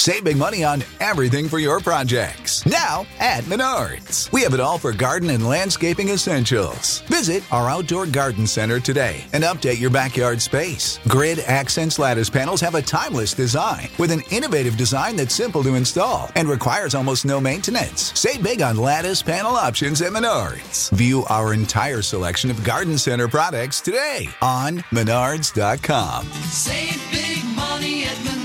Save big money on everything for your projects. Now at Menards. We have it all for garden and landscaping essentials. Visit our outdoor garden center today and update your backyard space. Grid Accents lattice panels have a timeless design with an innovative design that's simple to install and requires almost no maintenance. Save big on lattice panel options at Menards. View our entire selection of garden center products today on Menards.com. Save big money at Menards.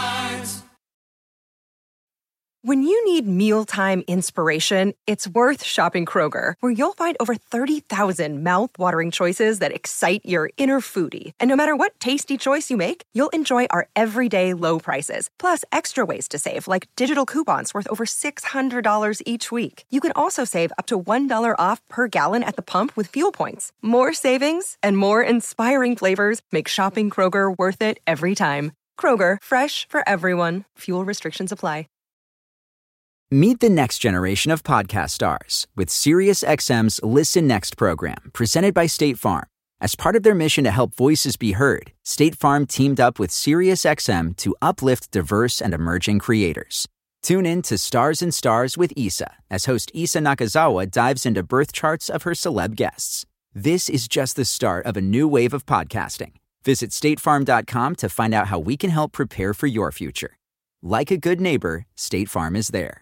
When you need mealtime inspiration, it's worth shopping Kroger, where you'll find over 30,000 mouth-watering choices that excite your inner foodie. And no matter what tasty choice you make, you'll enjoy our everyday low prices, plus extra ways to save, like digital coupons worth over $600 each week. You can also save up to $1 off per gallon at the pump with fuel points. More savings and more inspiring flavors make shopping Kroger worth it every time. Kroger, fresh for everyone. Fuel restrictions apply. Meet the next generation of podcast stars with SiriusXM's Listen Next program, presented by State Farm. As part of their mission to help voices be heard, State Farm teamed up with SiriusXM to uplift diverse and emerging creators. Tune in to Stars and Stars with Issa, as host Issa Nakazawa dives into birth charts of her celeb guests. This is just the start of a new wave of podcasting. Visit statefarm.com to find out how we can help prepare for your future. Like a good neighbor, State Farm is there.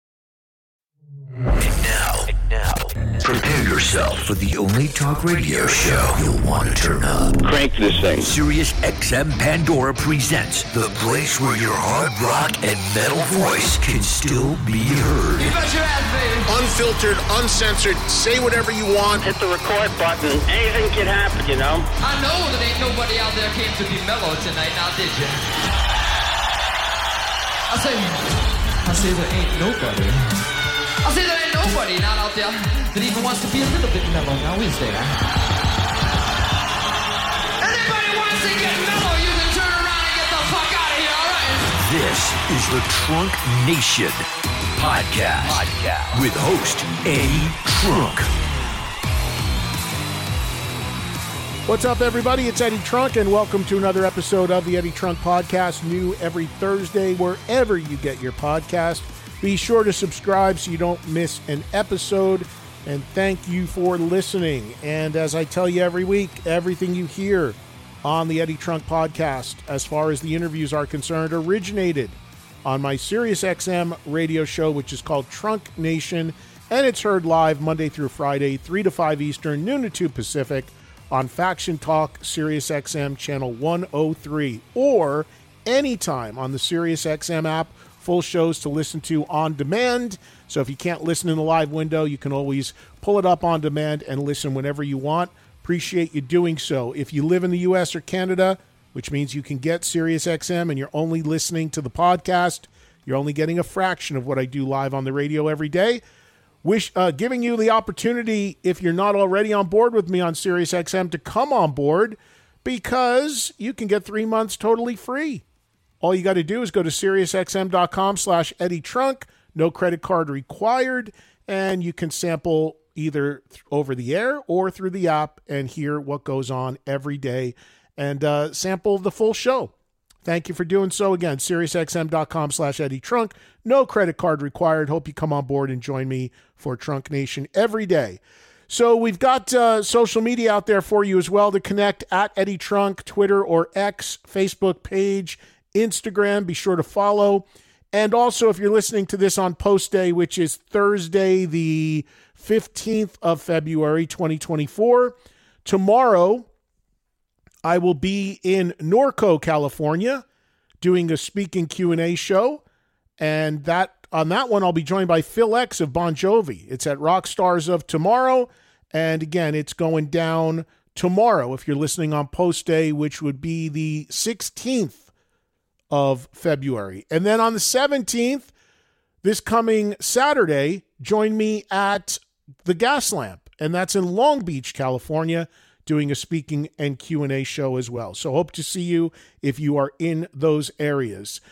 And now, prepare yourself for the only talk radio show you'll want to turn up. Crank this thing. SiriusXM Pandora presents the place where your hard rock and metal voice can still be heard. You bet your ass, baby. Unfiltered, uncensored, say whatever you want. Hit the record button. Anything can happen, you know? I know that ain't nobody out there came to be mellow tonight, now did you? I say there ain't nobody. I say there ain't nobody not out there that even wants to be a little bit mellow, now is there? Anybody wants to get mellow, you can turn around and get the fuck out of here, alright? This is the Trunk Nation podcast with host Eddie Trunk. What's up, everybody? It's Eddie Trunk, and welcome to another episode of the Eddie Trunk Podcast, new every Thursday, wherever you get your podcast. Be sure to subscribe so you don't miss an episode, and thank you for listening. And as I tell you every week, everything you hear on the Eddie Trunk Podcast, as far as the interviews are concerned, originated on my SiriusXM radio show, which is called Trunk Nation, and it's heard live Monday through Friday, 3 to 5 Eastern, noon to 2 Pacific, on Faction Talk, SiriusXM Channel 103, or anytime on the SiriusXM app. Full shows to listen to on demand. So if you can't listen in the live window, you can always pull it up on demand and listen whenever you want. Appreciate you doing so. If you live in the U.S. or Canada, which means you can get SiriusXM and you're only listening to the podcast, you're only getting a fraction of what I do live on the radio every day. Giving you the opportunity, if you're not already on board with me on SiriusXM, to come on board, because you can get 3 months totally free. All you got to do is go to SiriusXM.com/Eddie Trunk. No credit card required. And you can sample either over the air or through the app and hear what goes on every day and sample the full show. Thank you for doing so. Again, SiriusXM.com/Eddie Trunk. No credit card required. Hope you come on board and join me for Trunk Nation every day. So we've got social media out there for you as well to connect at Eddie Trunk, Twitter or X, Facebook page, Instagram. Be sure to follow. And also, if you're listening to this on post day, which is Thursday, the 15th of February, 2024, tomorrow I will be in Norco, California, doing a speaking Q&A show. And on that one, I'll be joined by Phil X of Bon Jovi. It's at Rockstars of Tomorrow. And again, it's going down tomorrow if you're listening on post day, which would be the 16th of February. And then on the 17th, this coming Saturday, join me at the Gas Lamp, and that's in Long Beach, California, doing a speaking and Q&A show as well. So hope to see you if you are in those areas.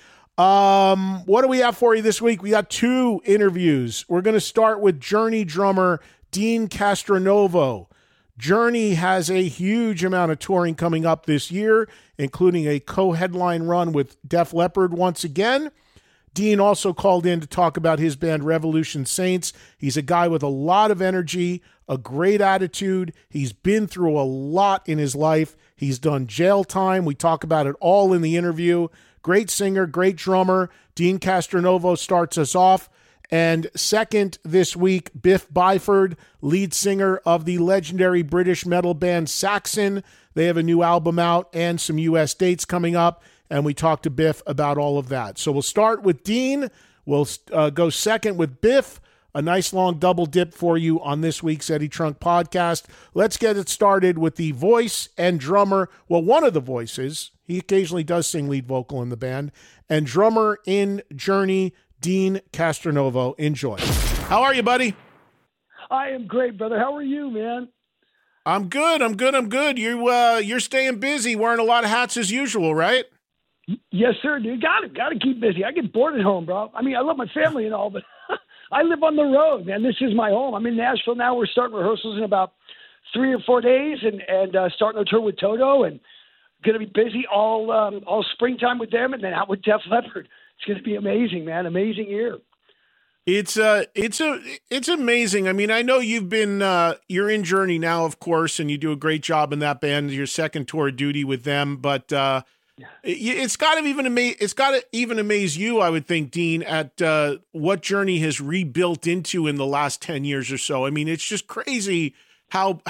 What do we have for you this week? We got 2 interviews. We're going to start with Journey drummer Dean Castronovo. Journey has a huge amount of touring coming up this year, including a co-headline run with Def Leppard once again. Dean also called in to talk about his band Revolution Saints. He's a guy with a lot of energy, a great attitude. He's been through a lot in his life. He's done jail time. We talk about it all in the interview. Great singer, great drummer. Dean Castronovo starts us off. And second this week, Biff Byford, lead singer of the legendary British metal band Saxon. They have a new album out and some U.S. dates coming up, and we talked to Biff about all of that. So we'll start with Dean. We'll go second with Biff. A nice long double dip for you on this week's Eddie Trunk podcast. Let's get it started with the voice and drummer. Well, one of the voices. He occasionally does sing lead vocal in the band. And drummer in Journey, Dean Castronovo. Enjoy. How are you, buddy? I am great, brother. How are you, man? I'm good. You're staying busy, wearing a lot of hats as usual, right? Yes, sir, dude. Got to keep busy. I get bored at home, bro. I mean, I love my family and all, but I live on the road, man. This is my home. I'm in Nashville now. We're starting rehearsals in about 3 or 4 days, and starting a tour with Toto, and going to be busy all springtime with them, and then out with Def Leppard. It's going to be amazing, man. Amazing year. It's amazing. I mean, I know you've been you're in Journey now, of course, and you do a great job in that band. Your second tour of duty with them, but it's got to even amaze you, I would think, Dean, at what Journey has rebuilt into in the last 10 years or so. I mean, it's just crazy how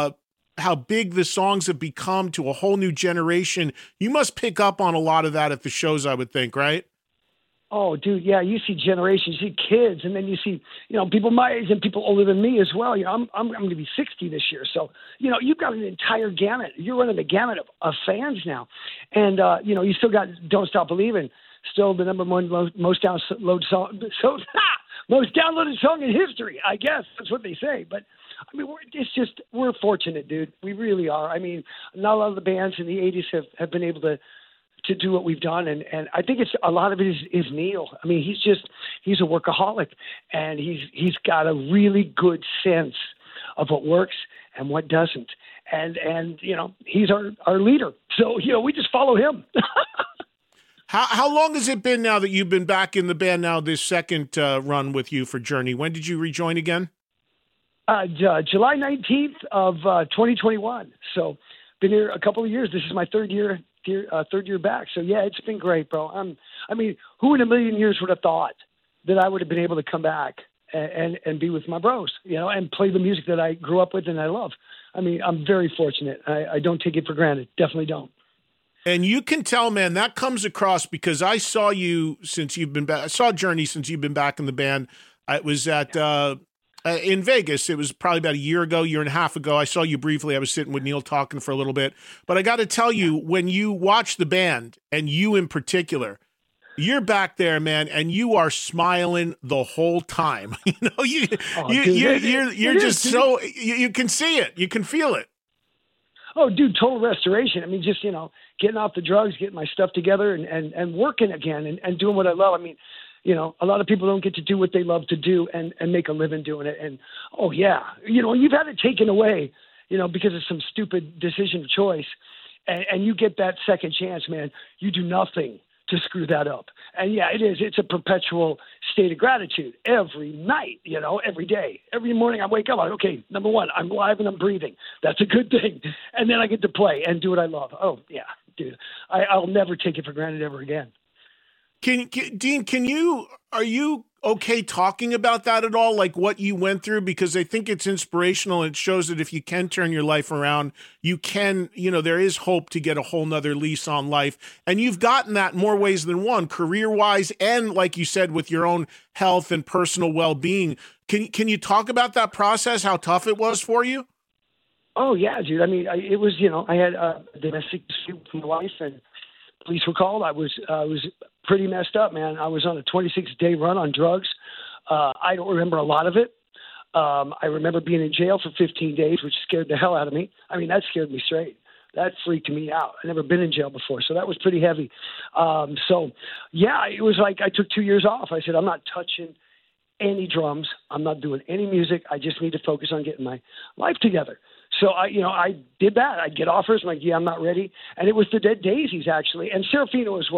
big the songs have become to a whole new generation. You must pick up on a lot of that at the shows, I would think, right? Oh, dude, yeah. You see generations, you see kids, and then you see, people my age and people older than me as well. I'm going to be 60 this year, so you've got an entire gamut. You're running the gamut of fans now, and you still got "Don't Stop Believing," still the number one most downloaded song, most downloaded song in history. I guess that's what they say, but. I mean, we're fortunate, dude. We really are. I mean, not a lot of the bands in the 80s have been able to do what we've done. And I think it's a lot of it is Neil. I mean, he's a workaholic, and he's got a really good sense of what works and what doesn't. And he's our leader. So, we just follow him. How long has it been now that you've been back in the band now, this second run with you for Journey? When did you rejoin again? July 19th of 2021. So been here a couple of years. This is my third year back. So yeah, it's been great, bro. I mean, who in a million years would have thought that I would have been able to come back and be with my bros, and play the music that I grew up with and I love. I mean, I'm very fortunate. I don't take it for granted. Definitely don't. And you can tell, man, that comes across because I saw you since you've been back. I saw Journey since you've been back in the band. It was at in Vegas. It was probably about a year and a half ago. I saw you briefly. I was sitting with Neil talking for a little bit. But I got to tell you, when you watch the band, and you in particular, you're back there, man, and you are smiling the whole time. You can see it. You can feel it. Oh, dude, total restoration. I mean, just, getting off the drugs, getting my stuff together and working again and doing what I love. I mean, a lot of people don't get to do what they love to do and make a living doing it. And, oh, yeah, you've had it taken away, because of some stupid decision or choice. And you get that second chance, man. You do nothing to screw that up. And, yeah, it is. It's a perpetual state of gratitude every night, every day. Every morning I wake up, okay, number one, I'm alive and I'm breathing. That's a good thing. And then I get to play and do what I love. Oh, yeah, dude. I'll never take it for granted ever again. Dean, are you okay talking about that at all? Like what you went through? Because I think it's inspirational and it shows that if you can turn your life around, you can, there is hope to get a whole nother lease on life. And you've gotten that in more ways than one, career-wise and, like you said, with your own health and personal well-being. Can you talk about that process, how tough it was for you? Oh, yeah, dude. I mean, it was, I had a domestic dispute with my wife, and police were called. I was pretty messed up, man. I was on a 26-day run on drugs. I don't remember a lot of it. I remember being in jail for 15 days, which scared the hell out of me. I mean, that scared me straight. That freaked me out. I'd never been in jail before, so that was pretty heavy. So, yeah, it was like I took 2 years off. I said, I'm not touching any drums. I'm not doing any music. I just need to focus on getting my life together. So I did that. I'd get offers. I'm like, yeah, I'm not ready. And it was the Dead Daisies, actually, and Serafino as well.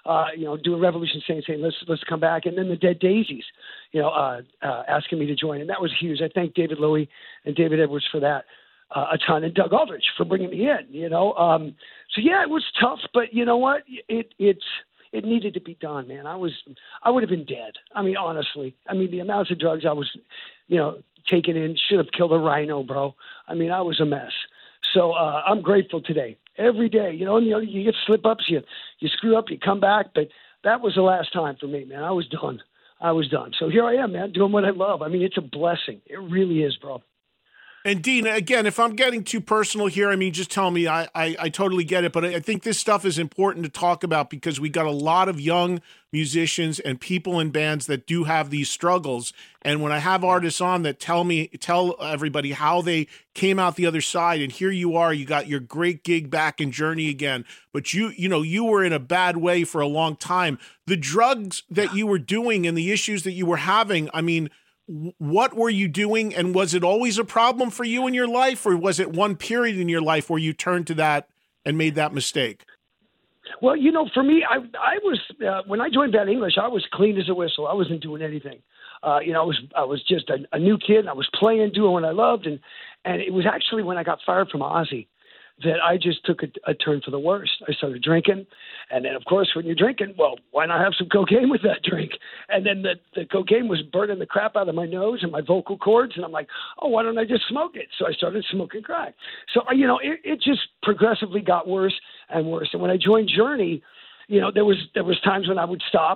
doing Revolution saying let's come back, and then the Dead Daisies, asking me to join, and that was huge. I thank David Lowy and David Edwards for that a ton, and Doug Aldrich for bringing me in. So yeah, it was tough, but you know what? It needed to be done, man. I would have been dead. I mean, honestly. I mean, the amounts of drugs I was, taking in should have killed a rhino, bro. I mean, I was a mess. So I'm grateful today. Every day, you get slip-ups, you screw up, you come back, but that was the last time for me, man. I was done. So here I am, man, doing what I love. I mean, it's a blessing. It really is, bro. And Dean, again, if I'm getting too personal here, I mean, just tell me. I totally get it, but I think this stuff is important to talk about because we got a lot of young musicians and people in bands that do have these struggles. And when I have artists on that tell everybody how they came out the other side, and here you are, you got your great gig back in Journey again, but you were in a bad way for a long time. The drugs that you were doing and the issues that you were having, I mean, what were you doing, and was it always a problem for you in your life, or was it one period in your life where you turned to that and made that mistake? Well, for me, I was when I joined Bad English, I was clean as a whistle. I wasn't doing anything. I was just a new kid. I was playing, doing what I loved, and it was actually when I got fired from Ozzy that I just took a turn for the worse. I started drinking, and then, of course, when you're drinking, well, why not have some cocaine with that drink? And then the cocaine was burning the crap out of my nose and my vocal cords, and I'm like, oh, why don't I just smoke it? So I started smoking crack. So, it just progressively got worse and worse. And when I joined Journey, there was times when I would stop.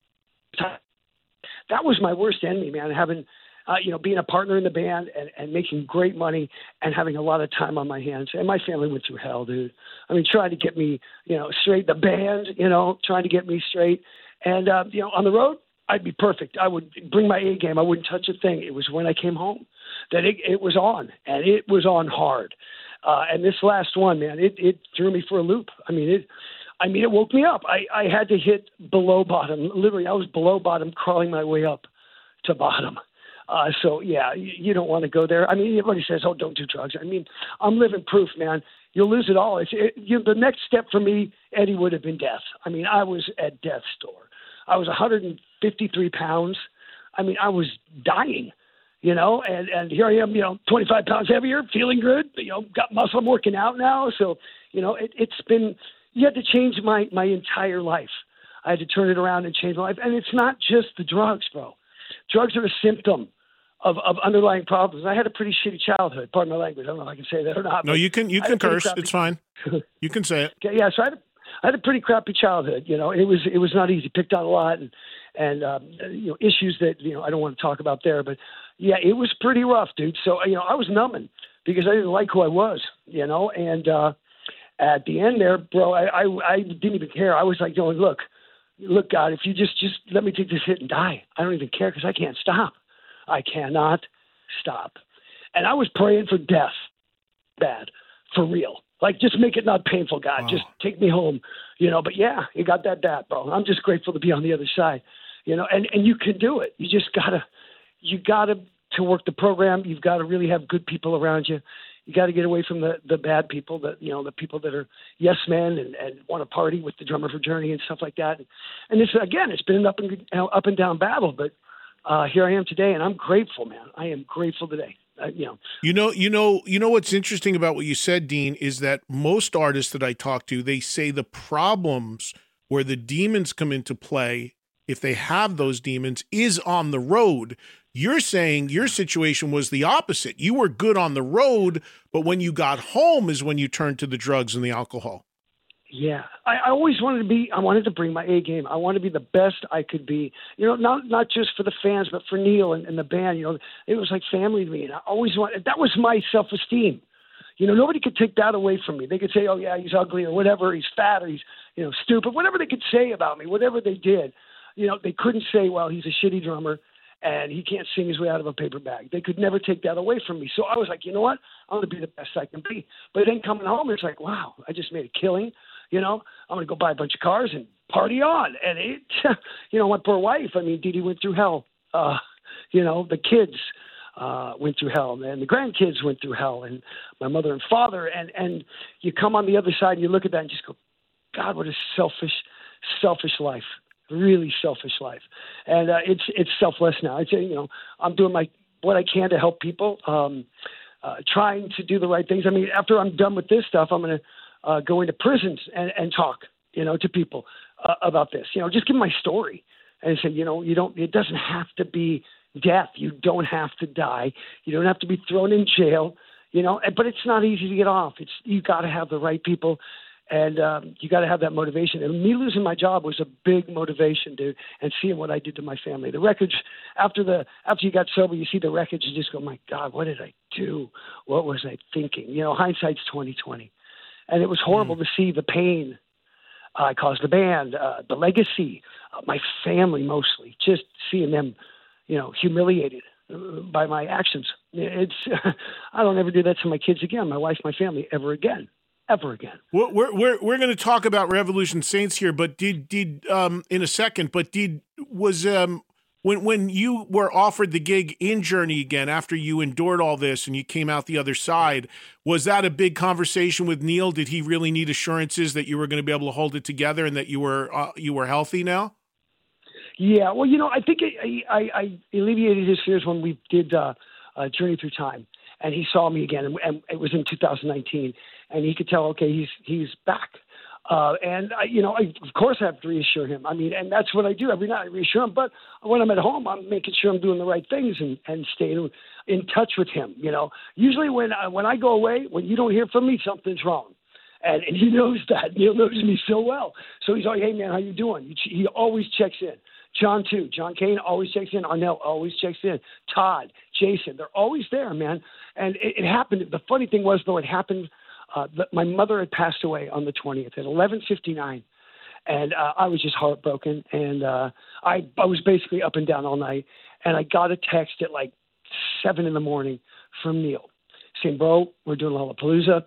That was my worst enemy, man, having – being a partner in the band and making great money and having a lot of time on my hands. And my family went through hell, dude. I mean, trying to get me, straight, the band, trying to get me straight. And, on the road, I'd be perfect. I would bring my A game. I wouldn't touch a thing. It was when I came home that it was on, and it was on hard. And this last one, man, it threw me for a loop. It woke me up. I had to hit below bottom. Literally, I was below bottom, crawling my way up to bottom. So, yeah, you don't want to go there. I mean, everybody says, oh, don't do drugs. I mean, I'm living proof, man. You'll lose it all. The next step for me, Eddie, would have been death. I mean, I was at death's door. I was 153 pounds. I mean, I was dying, and here I am, 25 pounds heavier, feeling good, got muscle. I'm working out now. So, it's been, you had to change my entire life. I had to turn it around and change my life. And it's not just the drugs, bro. Drugs are a symptom of underlying problems. I had a pretty shitty childhood. Pardon my language. I don't know if I can say that or not. No, you can curse. It's fine. You can say it. Okay, yeah, so I had a pretty crappy childhood. It was not easy. Picked on a lot and issues that I don't want to talk about there. But yeah, it was pretty rough, dude. So I was numbing because I didn't like who I was. And at the end there, bro, I didn't even care. I was like going, look, God, if you just let me take this hit and die. I don't even care because I can't stop. I cannot stop. And I was praying for death, bad, for real. Like, just make it not painful, God. Wow. Just take me home, But, yeah, it got that bad, bro. I'm just grateful to be on the other side, And you can do it. You just got to work the program. You've got to really have good people around you. You got to get away from the bad people, the people that are yes men and want to party with the drummer for Journey and stuff like that. And this, again, it's been an up and down battle, but here I am today, and I'm grateful, man. I am grateful today. You know what's interesting about what you said, Dean, is that most artists that I talk to, they say the problems where the demons come into play, if they have those demons, is on the road. You're saying your situation was the opposite. You were good on the road, but when you got home is when you turned to the drugs and the alcohol. Yeah. I always wanted to bring my A game. I wanted to be the best I could be, not just for the fans, but for Neil and the band. It was like family to me. And I always that was my self-esteem. Nobody could take that away from me. They could say, oh, yeah, he's ugly or whatever, he's fat or he's, stupid, whatever they could say about me, whatever they did. They couldn't say, well, he's a shitty drummer and he can't sing his way out of a paper bag. They could never take that away from me. So I was like, you know what? I'm going to be the best I can be. But then coming home, it's like, wow, I just made a killing. I'm going to go buy a bunch of cars and party on. And it, my poor wife, Dee Dee went through hell. The kids went through hell, and the grandkids went through hell, and my mother and father. And you come on the other side and you look at that and just go, God, what a selfish selfish life, really selfish life. And it's selfless now. It's, I'm doing what I can to help people, trying to do the right things. I mean, after I'm done with this stuff, I'm going to go into prisons and talk, to people about this. Just give my story and say, it doesn't have to be death. You don't have to die. You don't have to be thrown in jail, but it's not easy to get off. You got to have the right people, and you got to have that motivation. And me losing my job was a big motivation, dude, and seeing what I did to my family. The wreckage, after you got sober, you see the wreckage and just go, my God, what did I do? What was I thinking? Hindsight's 20/20. And it was horrible to see the pain I caused the band, the legacy, my family mostly, just seeing them, humiliated by my actions. I don't ever do that to my kids again, my wife, my family, ever again. We're going to talk about Revolution Saints here, but did in a second. But when you were offered the gig in Journey again after you endured all this and you came out the other side, was that a big conversation with Neil? Did he really need assurances that you were going to be able to hold it together and that you were healthy now? Yeah, well, I think I alleviated his fears when we did Journey Through Time, and he saw me again, and it was in 2019, and he could tell, okay, he's back. And of course I have to reassure him. I mean, and that's what I do every night. I reassure him. But when I'm at home, I'm making sure I'm doing the right things and staying in touch with him. Usually when I go away, when you don't hear from me, something's wrong. And he knows that. Neil knows me so well. So he's like, hey, man, how you doing? He always checks in. John, too. John Kane always checks in. Arnell always checks in. Todd, Jason, they're always there, man. And it happened. The funny thing was, though, it happened. My mother had passed away on the 20th at 11:59, and I was just heartbroken. And I was basically up and down all night. And I got a text at like 7 a.m. from Neil saying, bro, we're doing Lollapalooza.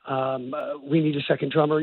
We need a second drummer.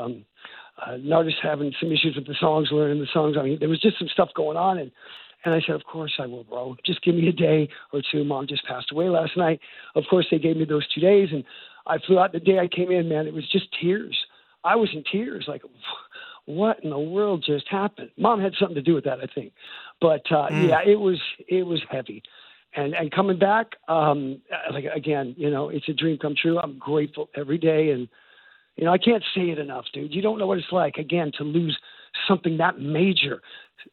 Nardis having some issues with the songs, learning the songs. I mean, there was just some stuff going on. And I said, of course I will, bro. Just give me a day or two. Mom just passed away last night. Of course, they gave me those 2 days. And I flew out the day I came in, man. It was just tears. I was in tears. Like, what in the world just happened? Mom had something to do with that, I think. But, yeah, it was heavy. And coming back, again, it's a dream come true. I'm grateful every day. And, I can't say it enough, dude. You don't know what it's like, again, to lose something that major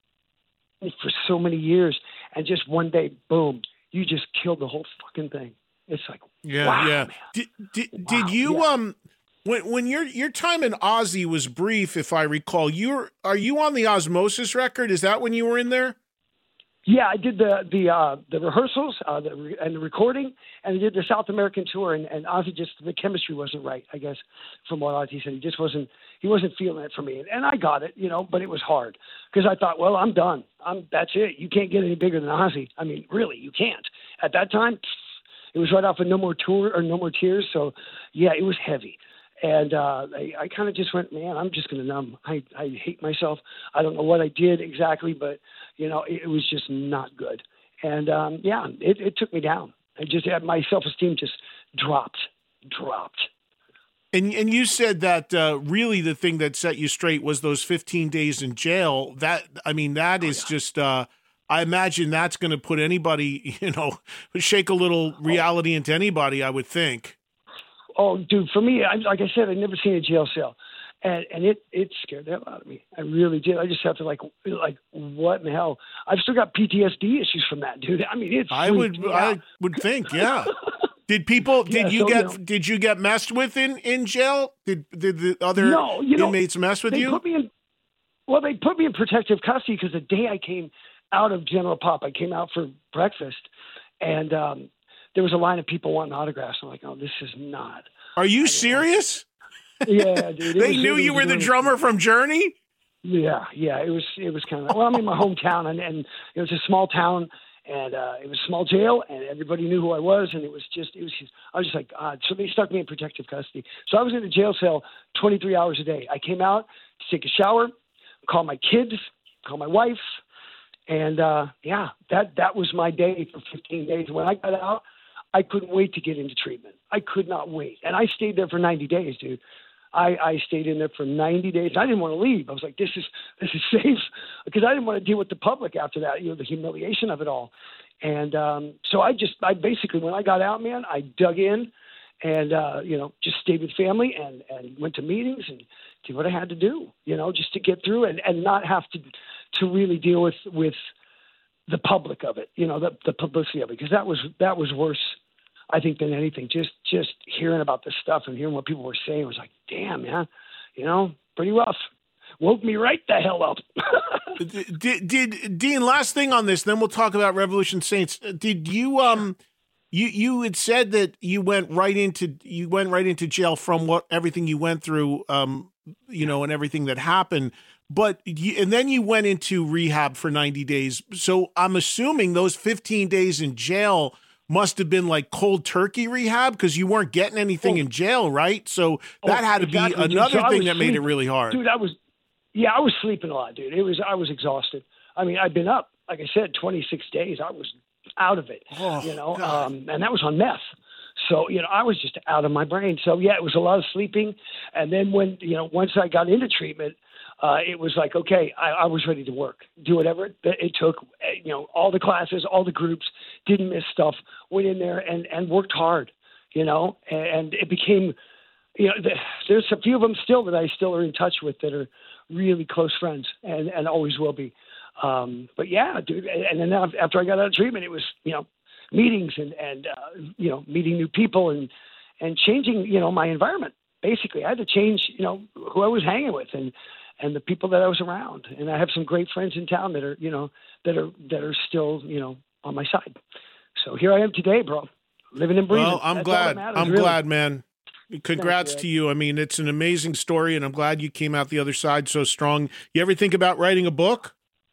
for so many years. And just one day, boom, you just killed the whole fucking thing. It's like, wow, man. Did you, when your time in Ozzy was brief, if I recall, are you on the Osmosis record? Is that when you were in there? Yeah, I did the rehearsals and the recording, and I did the South American tour. And Ozzy the chemistry wasn't right, I guess, from what Ozzy said. He wasn't feeling it for me, and I got it, but it was hard because I thought, well, I'm done. That's it. You can't get any bigger than Ozzy. I mean, really, you can't. At that time, it was right off of No More Tour or No More Tears, so yeah, it was heavy. And I kind of just went, man, I'm just going to numb. I hate myself. I don't know what I did exactly, but, it was just not good. And, it took me down. My self-esteem just dropped. And you said that really the thing that set you straight was those 15 days in jail. That is just I imagine that's going to put anybody, shake a little reality into anybody, I would think. Oh, dude, for me, like I said, I'd never seen a jail cell. And it scared the hell out of me. I really did. I just have to like, what in the hell? I've still got PTSD issues from that, dude. I mean, I would think, yeah. Did you get messed with in jail? Did the other inmates mess with you? They put me in protective custody because the day I came out of General Pop, I came out for breakfast, and there was a line of people wanting autographs. I'm like, oh, this is not. Are you serious? Yeah, dude. They knew you were the drummer from Journey? Yeah. It was kind of, I'm in my hometown, and it was a small town, and it was a small jail, and everybody knew who I was, and I was just like, so they stuck me in protective custody. So I was in a jail cell 23 hours a day. I came out to take a shower, call my kids, call my wife, and that was my day for 15 days. When I got out, I couldn't wait to get into treatment. I could not wait. And I stayed there for 90 days, dude. I stayed in there for 90 days. I didn't want to leave. I was like, this is safe, because I didn't want to deal with the public after that, the humiliation of it all. And so I basically, when I got out, man, I dug in and, just stayed with family and went to meetings and did what I had to do, just to get through and not have to really deal with the public of it, the publicity of it, because that was worse, I think, than anything. Just hearing about this stuff and hearing what people were saying was like, damn, man, pretty rough. Woke me right the hell up. Did Dean, last thing on this, then we'll talk about Revolution Saints. Did you you had said that you went right into jail from everything you went through, and everything that happened. But and then you went into rehab for 90 days. So I'm assuming those 15 days in jail must have been like cold turkey rehab, because you weren't getting anything in jail, right? So that had to be another thing that made it really hard. Dude, I was sleeping a lot, dude. I was exhausted. I mean, I'd been up, like I said, 26 days. I was out of it, and that was on meth. So, I was just out of my brain. So yeah, it was a lot of sleeping. And then when, once I got into treatment, it was like, okay, I was ready to work, do whatever it took, all the classes, all the groups, didn't miss stuff, went in there and worked hard, and it became, there's a few of them still that I still are in touch with that are really close friends and always will be. But yeah, dude. And then after I got out of treatment, it was, meetings and meeting new people and changing, my environment. Basically, I had to change, who I was hanging with and the people that I was around. And I have some great friends in town that are, that are still, on my side. So here I am today, bro, living and breathing. Well, I'm glad. I'm glad, man. Congrats to you. I mean, it's an amazing story, and I'm glad you came out the other side so strong. You ever think about writing a book?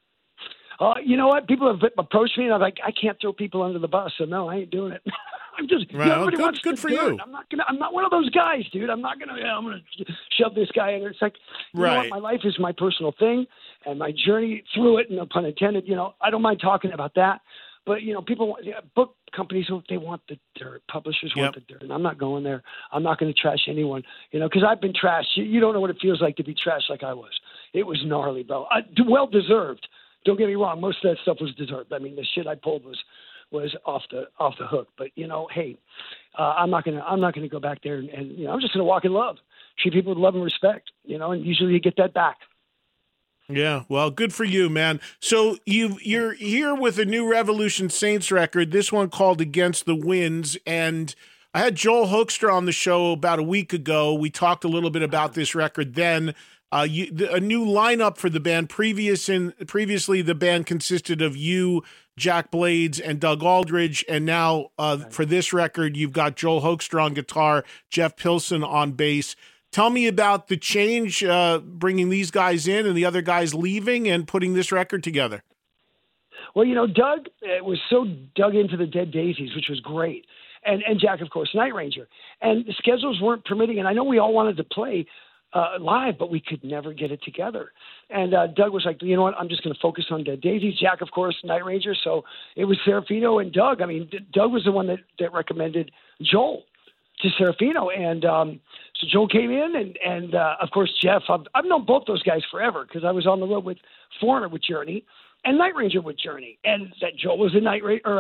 You know what? People have approached me, and I'm like, I can't throw people under the bus, so no, I ain't doing it. I'm just good for you. I'm not one of those guys, dude. I'm gonna shove this guy in there. It's like, you know what? My life is my personal thing, and my journey through it, no pun intended. I don't mind talking about that. But, people, book companies, they want the dirt. Publishers want the dirt. And I'm not going there. I'm not going to trash anyone, because I've been trashed. You don't know what it feels like to be trashed like I was. It was gnarly, bro. Well-deserved. Don't get me wrong. Most of that stuff was deserved. I mean, the shit I pulled was off the hook. But, hey, I'm not gonna go back there and I'm just going to walk in love. Treat people with love and respect, and usually you get that back. Yeah, well, good for you, man. So you're here with a new Revolution Saints record, this one called Against the Winds, and I had Joel Hoekstra on the show about a week ago. We talked a little bit about this record then. A new lineup for the band. Previously, the band consisted of you, Jack Blades, and Doug Aldridge, and now for this record, you've got Joel Hoekstra on guitar, Jeff Pilson on bass. Tell me about the change, bringing these guys in and the other guys leaving and putting this record together. Well, Doug was so dug into the Dead Daisies, which was great. And Jack, of course, Night Ranger. And the schedules weren't permitting. And I know we all wanted to play live, but we could never get it together. And Doug was like, you know what, I'm just going to focus on Dead Daisies. Jack, of course, Night Ranger. So it was Serafino and Doug. I mean, Doug was the one that recommended Joel to Serafino. And so Joel came in and of course, Jeff. I've known both those guys forever because I was on the road with Foreigner with Journey and Night Ranger with Journey. And that Joel was in Night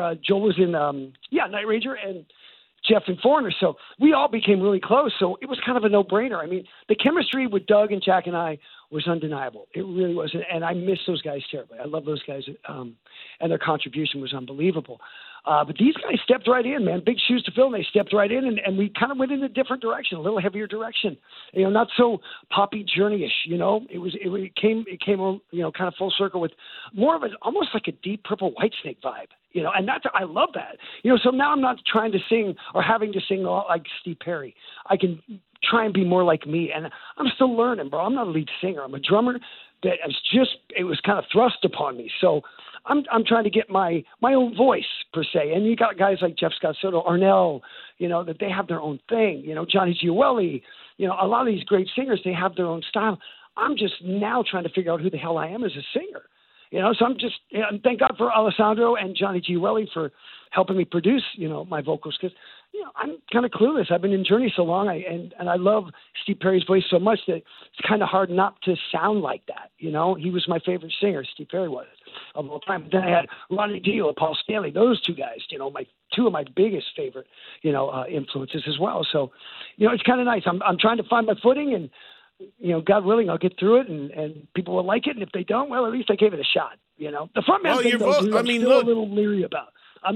Ranger and Jeff and Foreigner. So we all became really close. So it was kind of a no-brainer. I mean, the chemistry with Doug and Jack and I was undeniable. It really was. And I miss those guys terribly. I love those guys. And their contribution was unbelievable. But these guys stepped right in, man. Big shoes to fill, and they stepped right in, and we kind of went in a different direction, a little heavier direction. Not so poppy Journey-ish. It came, kind of full circle with more of almost like a Deep Purple Whitesnake vibe. And I love that. So now I'm not trying to sing or having to sing like Steve Perry. I can try and be more like me, and I'm still learning, bro. I'm not a lead singer. I'm a drummer. It was kind of thrust upon me. So I'm trying to get my own voice, per se. And you got guys like Jeff Scott Soto, Arnell, that they have their own thing. Johnny Gioeli, a lot of these great singers, they have their own style. I'm just now trying to figure out who the hell I am as a singer. So I'm just, and thank God for Alessandro and Johnny G. Welly for helping me produce, my vocals, because, I'm kind of clueless. I've been in Journey so long, and I love Steve Perry's voice so much that it's kind of hard not to sound like that. He was my favorite singer, Steve Perry was, of all time. But then I had Ronnie Dio, Paul Stanley, those two guys, two of my biggest favorite, influences as well. So, it's kind of nice. I'm trying to find my footing, and God willing, I'll get through it, and people will like it. And if they don't, well, at least I gave it a shot. The frontman thing, though, dude, I'm still a little leery about.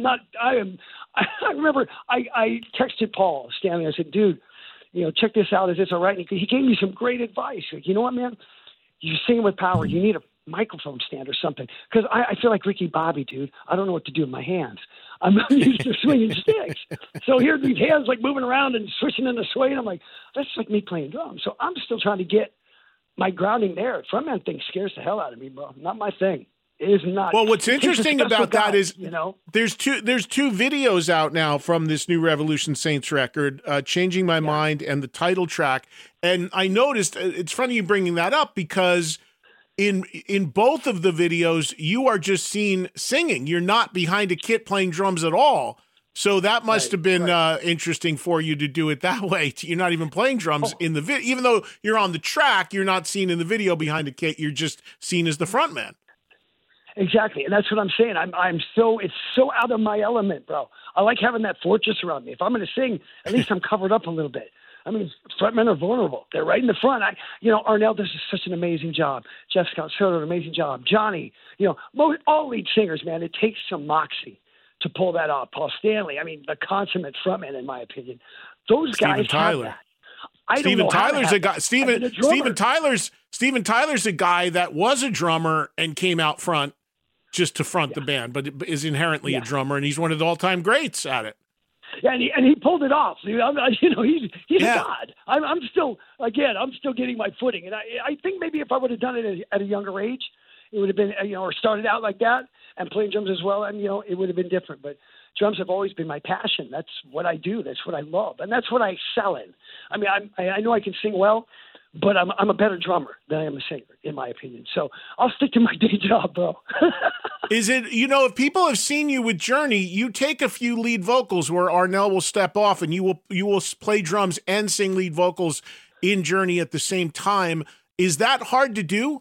I remember I texted Paul Stanley. I said, dude, check this out. Is this all right? And he gave me some great advice. Like, you know what, man? You're singing with power. You need a microphone stand or something. Because I feel like Ricky Bobby, dude. I don't know what to do with my hands. I'm not used to swinging sticks. So here these hands like moving around and switching in the sway. And I'm like, that's like me playing drums. So I'm still trying to get my grounding there. Frontman thing scares the hell out of me, bro. Not my thing. It is not. Well, what's interesting about that is, there's two videos out now from this new Revolution Saints record, Changing My Mind and the title track. And I noticed, it's funny you bringing that up, because in both of the videos, you are just seen singing. You're not behind a kit playing drums at all. So that must have been interesting for you to do it that way. You're not even playing drums in the video. Even though you're on the track, you're not seen in the video behind a kit. You're just seen as the front man. Exactly, and that's what I'm saying. It's so out of my element, bro. I like having that fortress around me. If I'm going to sing, at least I'm covered up a little bit. I mean, frontmen are vulnerable. They're right in the front. Arnell does such an amazing job. Jeff Scott Soto, an amazing job. Johnny, all lead singers, man, it takes some moxie to pull that off. Paul Stanley, the consummate frontman, in my opinion. Those guys have that. Steven Tyler's a guy. Steven Tyler's a guy that was a drummer and came out front just to front the band, but is inherently a drummer, and he's one of the all-time greats at it. Yeah, and he pulled it off. He's a god. I'm still getting my footing, and I think maybe if I would have done it at a younger age, it would have been or started out like that and playing drums as well, and it would have been different. But drums have always been my passion. That's what I do. That's what I love, and that's what I excel in. I know I can sing well, but I'm a better drummer than I am a singer, in my opinion. So I'll stick to my day job, bro. Is it, if people have seen you with Journey, you take a few lead vocals where Arnell will step off and you will play drums and sing lead vocals in Journey at the same time. Is that hard to do?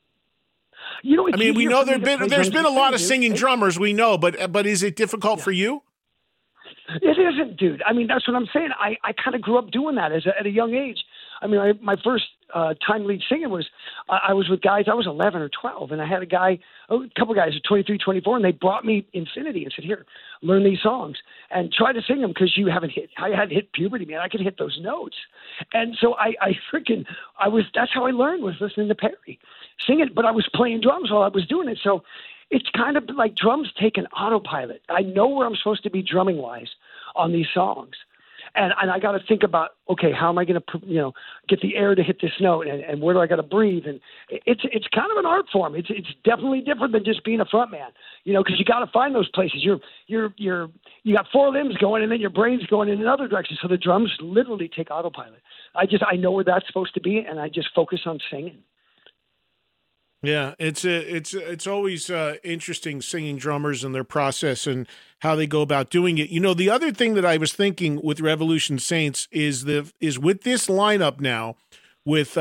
We know there's been a lot of singing drummers, we know, but is it difficult for you? It isn't, dude. That's what I'm saying. I kind of grew up doing that at a young age. My first time lead singing was, I was with guys, I was 11 or 12, and I had a couple guys at 23, 24, and they brought me Infinity and said, here, learn these songs and try to sing them because I hadn't hit puberty, man. I could hit those notes. And so that's how I learned, was listening to Perry singing, but I was playing drums while I was doing it. So it's kind of like drums take an autopilot. I know where I'm supposed to be drumming-wise on these songs. And I got to think about, okay, how am I going to, get the air to hit this note, and where do I got to breathe? And it's kind of an art form. It's definitely different than just being a front man, because you got to find those places. You got four limbs going, and then your brain's going in another direction. So the drums literally take autopilot. I know where that's supposed to be, and I just focus on singing. Yeah, it's always interesting singing drummers and their process and how they go about doing it. The other thing that I was thinking with Revolution Saints is with this lineup now, with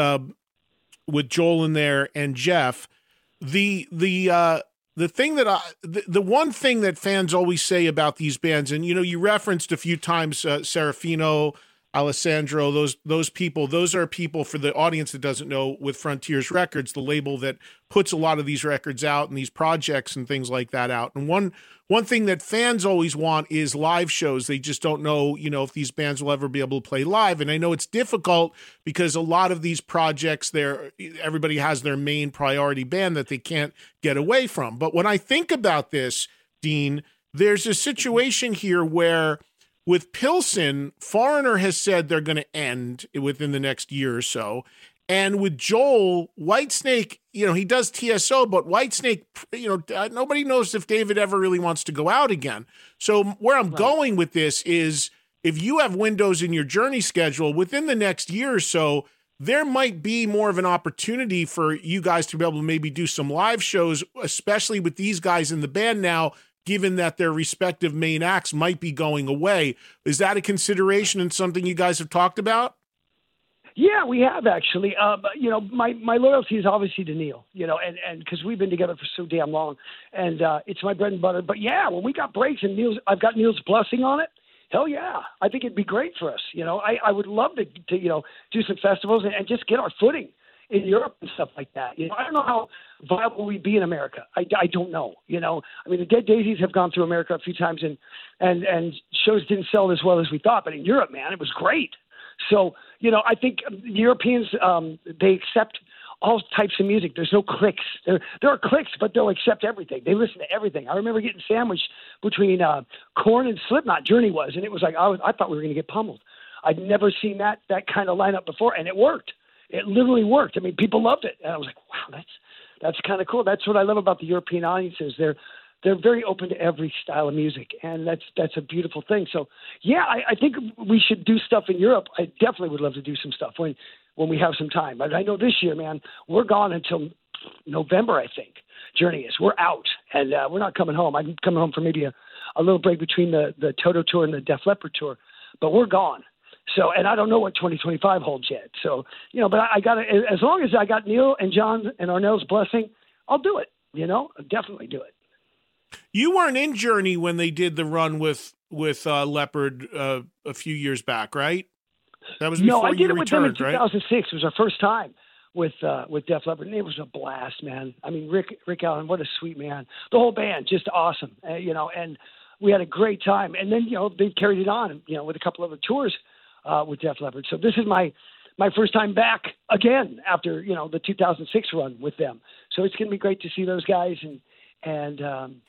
Joel in there and Jeff, the thing that the one thing that fans always say about these bands, and you referenced a few times Serafino, Alessandro, those people, those are people, for the audience that doesn't know, with Frontiers Records, the label that puts a lot of these records out and these projects and things like that out. And one thing that fans always want is live shows. They just don't know, if these bands will ever be able to play live. And I know it's difficult because a lot of these projects, everybody has their main priority band that they can't get away from. But when I think about this, Dean, there's a situation here where, with Pilsen, Foreigner has said they're going to end within the next year or so. And with Joel, Whitesnake, he does TSO, but Whitesnake, nobody knows if David ever really wants to go out again. So where I'm going with this is, if you have windows in your Journey schedule within the next year or so, there might be more of an opportunity for you guys to be able to maybe do some live shows, especially with these guys in the band now, given that their respective main acts might be going away. Is that a consideration and something you guys have talked about? Yeah, we have actually. But, my loyalty is obviously to Neil, and because we've been together for so damn long, and it's my bread and butter. But yeah, when we got breaks and I've got Neil's blessing on it. Hell yeah, I think it'd be great for us. I would love to do some festivals and just get our footing in Europe and stuff like that. I don't know how viable we'd be in America. I don't know. I mean, the Dead Daisies have gone through America a few times and shows didn't sell as well as we thought. But in Europe, man, it was great. So, I think Europeans, they accept all types of music. There's no cliques. There are cliques, but they'll accept everything. They listen to everything. I remember getting sandwiched between Korn and Slipknot. Journey was, and it was like I thought we were going to get pummeled. I'd never seen that kind of lineup before, and it worked. It literally worked. I mean, people loved it, and I was like, wow, that's kind of cool. That's what I love about the European audiences. They're very open to every style of music, and that's a beautiful thing. So, yeah, I think we should do stuff in Europe. I definitely would love to do some stuff when we have some time. But I know this year, man, we're gone until November, I think. Journey is. We're out, and we're not coming home. I'm coming home for maybe a little break between the Toto tour and the Def Leppard tour, but we're gone. So, and I don't know what 2025 holds yet. So, but I got to, as long as I got Neil and John and Arnell's blessing, I'll do it. I'll definitely do it. You weren't in Journey when they did the run with Leppard a few years back, right? That was before I did it with them in 2006. Right? It was our first time with Def Leppard, and it was a blast, man. I mean, Rick Allen, what a sweet man. The whole band, just awesome, and we had a great time. And then they carried it on, with a couple other tours with Def Leppard. So this is my first time back again after the 2006 run with them. So it's going to be great to see those guys and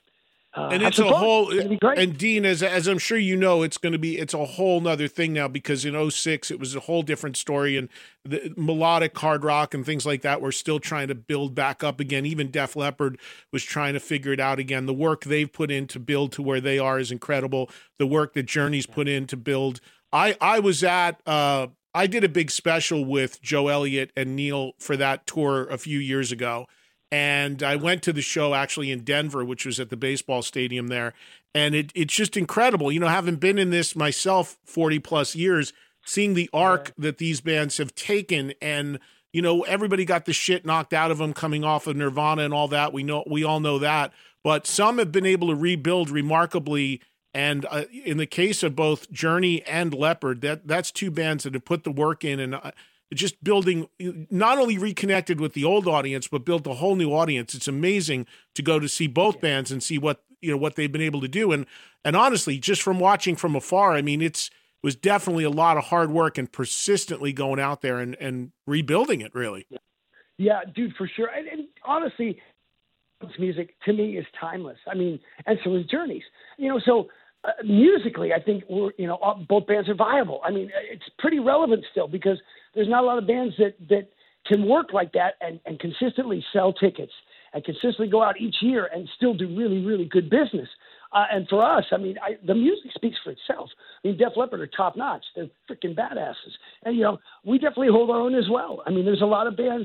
it's a whole, and Dean, as I'm sure it's a whole nother thing now, because in 2006 it was a whole different story, and the melodic hard rock and things like that we're still trying to build back up again. Even Def Leppard was trying to figure it out again. The work they've put in to build to where they are is incredible. The work that Journey's put in to build. I was at, I did a big special with Joe Elliott and Neil for that tour a few years ago. And I went to the show actually in Denver, which was at the baseball stadium there. And it's just incredible. Having been in this myself 40 plus years, seeing the arc that these bands have taken, and, everybody got the shit knocked out of them coming off of Nirvana and all that. We all know that, but some have been able to rebuild remarkably. And in the case of both Journey and Leppard, that's two bands that have put the work in, and just building, not only reconnected with the old audience, but built a whole new audience. It's amazing to go to see both bands and see what they've been able to do. And honestly, just from watching from afar, I mean, it was definitely a lot of hard work and persistently going out there and rebuilding it, really. Yeah, dude, for sure. And honestly, music to me is timeless. I mean, and so is Journey's. So musically, I think both bands are viable. I mean, it's pretty relevant still, because there's not a lot of bands that can work like that and consistently sell tickets and consistently go out each year and still do really, really good business. And for us, I mean, the music speaks for itself. I mean, Def Leppard are top notch. They're freaking badasses. And, we definitely hold our own as well. I mean, there's a lot of bands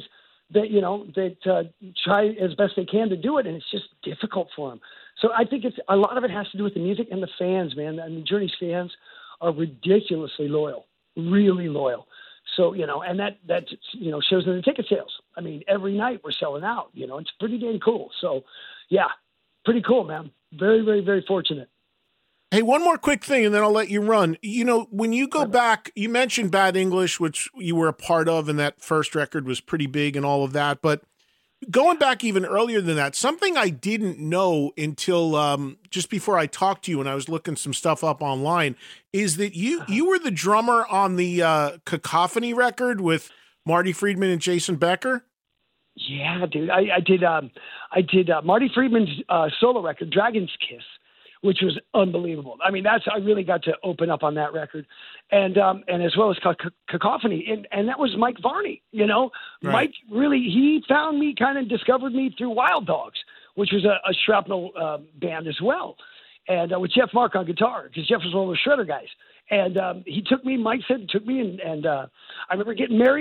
that try as best they can to do it, and it's just difficult for them. So I think a lot of it has to do with the music and the fans, man. I mean, Journey's fans are ridiculously loyal, really loyal. So, and that shows in the ticket sales. I mean, every night we're selling out, it's pretty damn cool. So, yeah, pretty cool, man. Very, very, very fortunate. Hey, one more quick thing, and then I'll let you run. When you go back, you mentioned Bad English, which you were a part of, and that first record was pretty big and all of that. But going back even earlier than that, something I didn't know until just before I talked to you and I was looking some stuff up online, is that you were the drummer on the Cacophony record with Marty Friedman and Jason Becker. Yeah, dude, I did Marty Friedman's solo record, Dragon's Kiss, which was unbelievable. I mean, I really got to open up on that record, and as well as Cacophony, and that was Mike Varney. Right. Mike really, he found me, kind of discovered me through Wild Dogs, which was a Shrapnel band as well, and with Jeff Mark on guitar, because Jeff was one of the Shredder guys, and Mike took me, and I remember getting married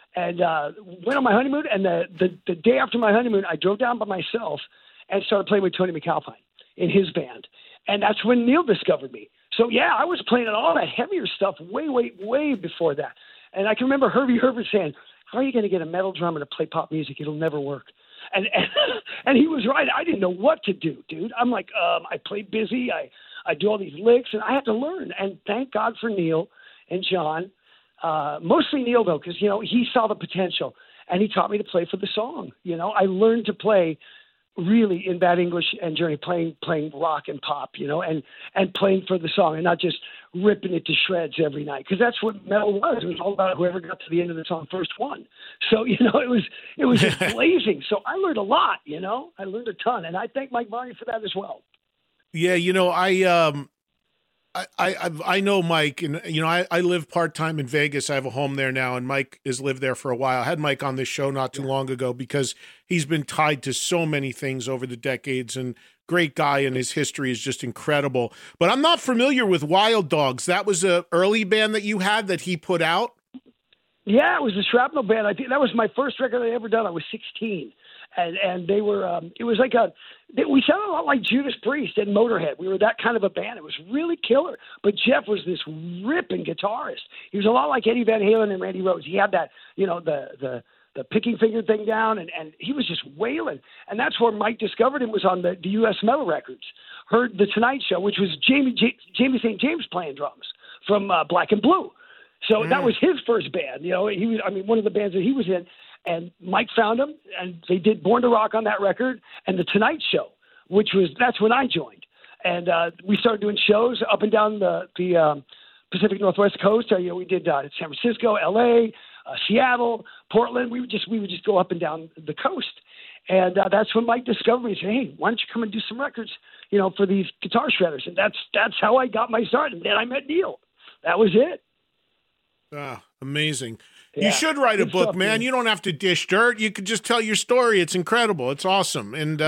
and went on my honeymoon. And the day after my honeymoon, I drove down by myself and started playing with Tony McAlpine in his band. And that's when Neil discovered me. So, yeah, I was playing all that heavier stuff way before that. And I can remember Herbie Herbert saying, how are you going to get a metal drummer to play pop music? It'll never work. And he was right. I didn't know what to do, dude. I'm like, I play busy. I do all these licks, and I have to learn. And thank God for Neil and John. Mostly Neil, though, because, he saw the potential, and he taught me to play for the song. I learned to play really in Bad English and Journey, playing rock and pop, and playing for the song and not just ripping it to shreds every night, because that's what metal was. It was all about whoever got to the end of the song first won. So, it was just blazing. So I learned a lot, I learned a ton, and I thank Mike Varney for that as well. Yeah, I know Mike, and I live part-time in Vegas. I have a home there now, and Mike has lived there for a while. I had Mike on this show not too long ago because he's been tied to so many things over the decades, and great guy, and his history is just incredible. But I'm not familiar with Wild Dogs. That was an early band that you had that he put out? Yeah, it was the Shrapnel Band. I think that was my first record I ever done. I was 16. And they were, it was like we sounded a lot like Judas Priest and Motorhead. We were that kind of a band. It was really killer. But Jeff was this ripping guitarist. He was a lot like Eddie Van Halen and Randy Rhoads. He had that, the picking finger thing down, and he was just wailing. And that's where Mike discovered him, was on the U.S. Metal Records. Heard The Tonight Show, which was Jamie St. James playing drums from Black and Blue. So that was his first band. He was, one of the bands that he was in. And Mike found him, and they did Born to Rock on that record, and The Tonight Show, that's when I joined. And we started doing shows up and down the Pacific Northwest coast. We did San Francisco, L.A., Seattle, Portland. We would just go up and down the coast. And that's when Mike discovered me and said, hey, why don't you come and do some records, for these guitar shredders? And that's how I got my start. And then I met Neil. That was it. Ah, amazing. Yeah, you should write a book, stuff, man. You don't have to dish dirt. You could just tell your story. It's incredible. It's awesome. And,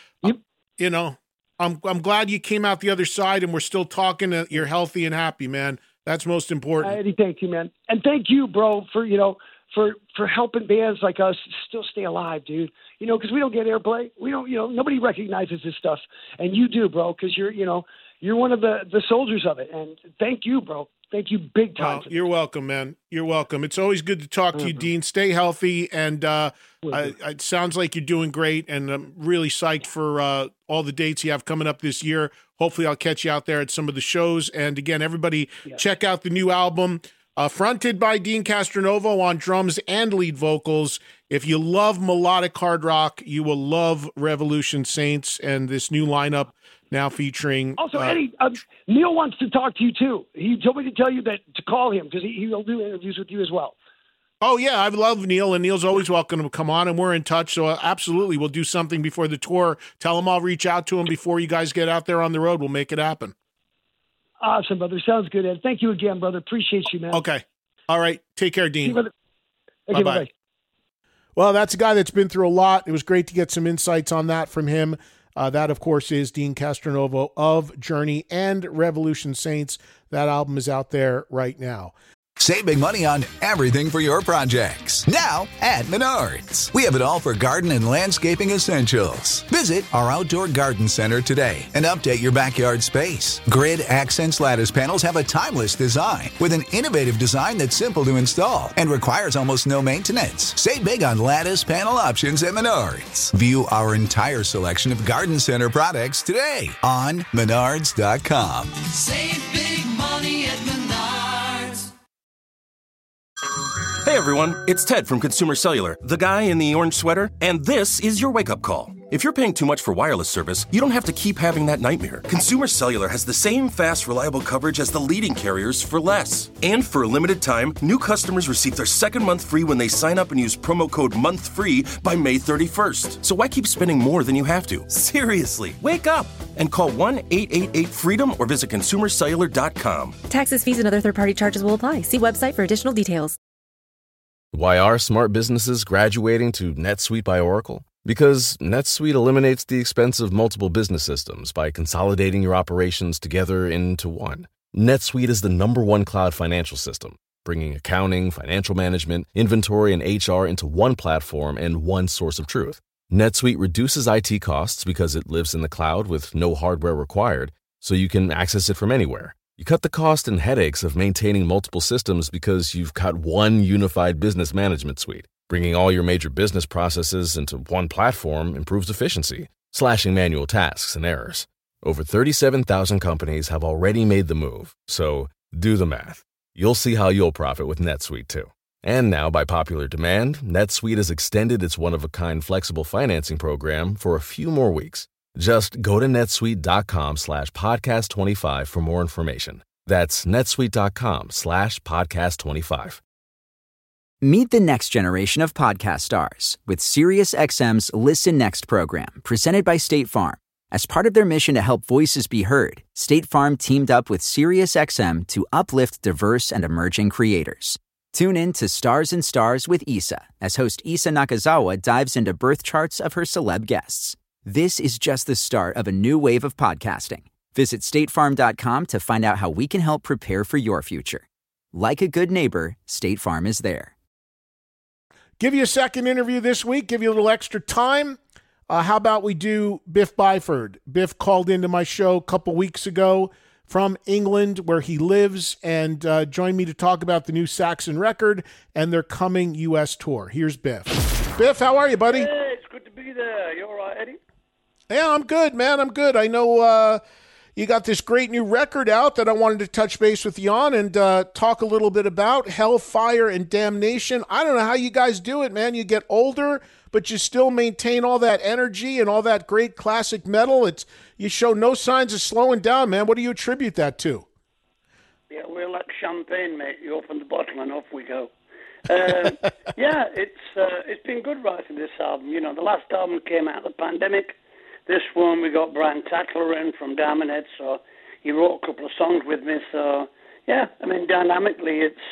I'm glad you came out the other side and we're still talking. You're healthy and happy, man. That's most important. Eddie, thank you, man. And thank you, bro, for helping bands like us still stay alive, dude. Because we don't get airplay. We don't, nobody recognizes this stuff. And you do, bro, because you're one of the soldiers of it. And thank you, bro. Thank you big time. You're welcome, man. You're welcome. It's always good to talk to you, Dean. Stay healthy, and it sounds like you're doing great, and I'm really psyched for all the dates you have coming up this year. Hopefully I'll catch you out there at some of the shows. And again, everybody check out the new album, fronted by Dean Castronovo on drums and lead vocals. If you love melodic hard rock, you will love Revolution Saints and this new lineup now featuring... Also, Eddie, Neil wants to talk to you, too. He told me to tell you to call him, because he'll do interviews with you as well. Oh, yeah, I love Neil, and Neil's always welcome to come on, and we're in touch, so absolutely, we'll do something before the tour. Tell him I'll reach out to him before you guys get out there on the road. We'll make it happen. Awesome, brother. Sounds good, Ed. Thank you again, brother. Appreciate you, man. Okay. All right. Take care, Dean. Okay, bye-bye. Bye-bye. Well, that's a guy that's been through a lot. It was great to get some insights on that from him. That, of course, is Dean Castronovo of Journey and Revolution Saints. That album is out there right now. Save big money on everything for your projects. Now at Menards. We have it all for garden and landscaping essentials. Visit our outdoor garden center today and update your backyard space. Grid Accents lattice panels have a timeless design with an innovative design that's simple to install and requires almost no maintenance. Save big on lattice panel options at Menards. View our entire selection of garden center products today on Menards.com. Save big money at Menards. Hey everyone, it's Ted from Consumer Cellular, the guy in the orange sweater, and this is your wake-up call. If you're paying too much for wireless service, you don't have to keep having that nightmare. Consumer Cellular has the same fast, reliable coverage as the leading carriers for less. And for a limited time, new customers receive their second month free when they sign up and use promo code MONTHFREE by May 31st. So why keep spending more than you have to? Seriously, wake up and call 1-888-FREEDOM or visit consumercellular.com. Taxes, fees, and other third-party charges will apply. See website for additional details. Why are smart businesses graduating to NetSuite by Oracle? Because NetSuite eliminates the expense of multiple business systems by consolidating your operations together into one. NetSuite is the #1 cloud financial system. bringing accounting, financial management, inventory, and HR into one platform and one source of truth. NetSuite reduces IT costs because it lives in the cloud with no hardware required, so you can access it from anywhere. You cut the cost and headaches of maintaining multiple systems because you've got one unified business management suite. Bringing all your major business processes into one platform improves efficiency, slashing manual tasks and errors. Over 37,000 companies have already made the move, so do the math. You'll see how you'll profit with NetSuite too. And now, by popular demand, NetSuite has extended its one-of-a-kind flexible financing program for a few more weeks. Just go to netsuite.com/podcast25 for more information. That's netsuite.com/podcast25. Meet the next generation of podcast stars with SiriusXM's Listen Next program, presented by State Farm. As part of their mission to help voices be heard, State Farm teamed up with SiriusXM to uplift diverse and emerging creators. Tune in to Stars and Stars with Issa, as host Issa Nakazawa dives into birth charts of her celeb guests. This is just the start of a new wave of podcasting. Visit statefarm.com to find out how we can help prepare for your future. Like a good neighbor, State Farm is there. Give you a second interview this week, give you a little extra time. How about we do Biff Byford? Biff called into my show a couple weeks ago from England, where he lives, and joined me to talk about the new Saxon record and their coming U.S. tour. Here's Biff. Biff, how are you, buddy? Hey, it's good to be there. You all right, Eddie? Yeah, I'm good, man. I'm good. I know you got this great new record out that I wanted to touch base with you on and talk a little bit about, Hellfire and Damnation. I don't know how you guys do it, man. You get older, but you still maintain all that energy and all that great classic metal. You show no signs of slowing down, man. What do you attribute that to? Yeah, we're like champagne, mate. You open the bottle and off we go. Yeah, it's been good writing this album. You know, the last album came out of the pandemic. This one, we got Brian Tackler in from Diamond Head, so he wrote a couple of songs with me. So, yeah, I mean, dynamically, it's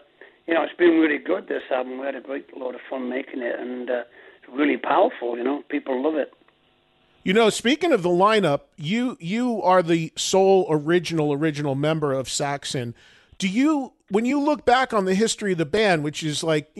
been really good, this album. We had a great load of fun making it, and it's really powerful, you know. People love it. You know, speaking of the lineup, you are the sole original member of Saxon. When you look back on the history of the band, which is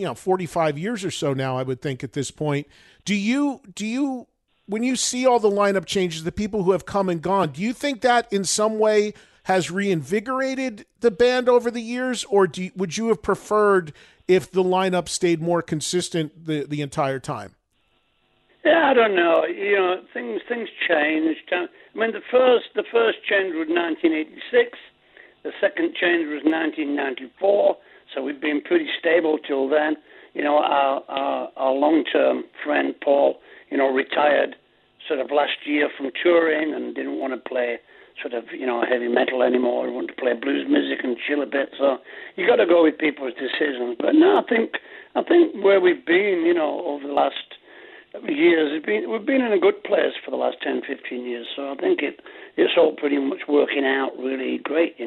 45 years or so now, I would think at this point, do you when you see all the lineup changes, the people who have come and gone, do you think that in some way has reinvigorated the band over the years, or would you have preferred if the lineup stayed more consistent the entire time? Yeah, I don't know. You know, things changed. I mean, the first change was 1986. The second change was 1994. So we've been pretty stable till then. You know, our long-term friend Paul, retired sort of last year from touring and didn't want to play sort of, heavy metal anymore. He wanted to play blues music and chill a bit. So you got to go with people's decisions. But no, I think where we've been, over the last years, we've been in a good place for the last 10, 15 years. So I think it's all pretty much working out really great,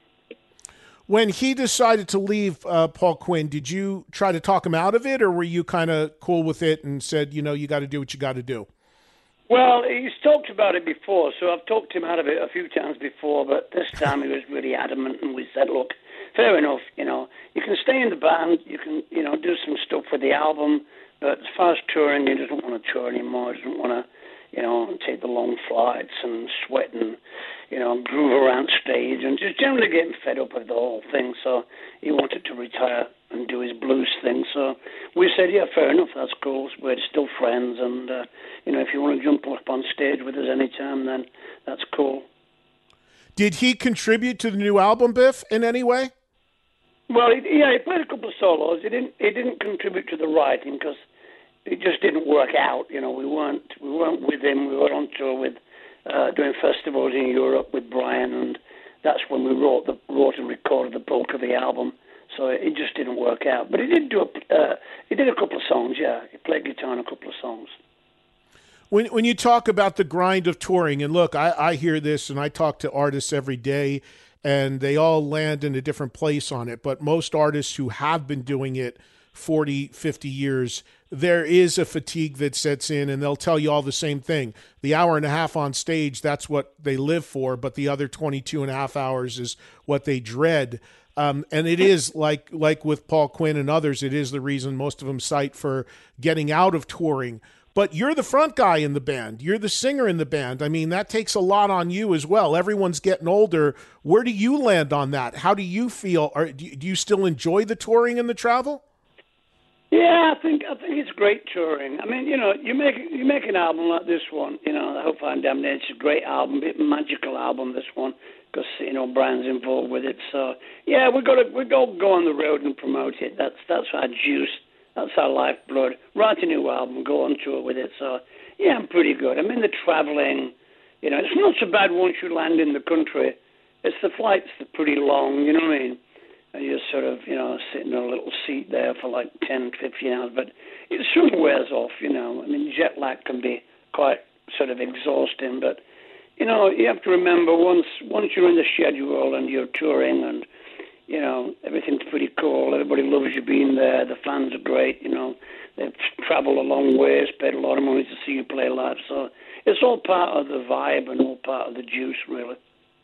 When he decided to leave, Paul Quinn, did you try to talk him out of it, or were you kind of cool with it and said, you got to do what you got to do? Well, he's talked about it before, so I've talked him out of it a few times before, but this time he was really adamant, and we said, look, fair enough, you can stay in the band, you can, do some stuff for the album, but as far as touring, he doesn't want to tour anymore, he doesn't want to, take the long flights and sweat and, groove around stage and just generally getting fed up with the whole thing. So he wanted to retire and do his blues thing. So we said, yeah, fair enough, that's cool. We're still friends, and, if you want to jump up on stage with us anytime, then that's cool. Did he contribute to the new album, Biff, in any way? Well, he played a couple of solos. He didn't contribute to the writing because it just didn't work out. We weren't with him. We were on tour with doing festivals in Europe with Brian, and that's when we wrote and recorded the bulk of the album. So it just didn't work out. But he did a couple of songs. Yeah, he played guitar on a couple of songs. When you talk about the grind of touring, and look, I hear this, and I talk to artists every day, and they all land in a different place on it. But most artists who have been doing it 40, 50 years, there is a fatigue that sets in, and they'll tell you all the same thing. The hour and a half on stage, that's what they live for, but the other 22 and a half hours is what they dread. And it is like with Paul Quinn and others, it is the reason most of them cite for getting out of touring. But you're the front guy in the band. You're the singer in the band. I mean, that takes a lot on you as well. Everyone's getting older. Where do you land on that? How do you feel? Do you still enjoy the touring and the travel? Yeah, I think it's great touring. I mean, you make an album like this one. I Hope I'm Damned. It's a great album, a magical album. This one, because Brian's involved with it. So yeah, we got to go on the road and promote it. That's our juice. That's our lifeblood. Write a new album, go on tour with it. So, yeah, I'm pretty good. I mean, the traveling, it's not so bad once you land in the country. It's the flights that are pretty long, you know what I mean? And you're sort of, sitting in a little seat there for like 10, 15 hours. But it soon wears off, I mean, jet lag can be quite sort of exhausting. But, you have to remember once you're in the schedule and you're touring and, everything's pretty cool. Everybody loves you being there. The fans are great. They've traveled a long ways, paid a lot of money to see you play live. So it's all part of the vibe and all part of the juice, really.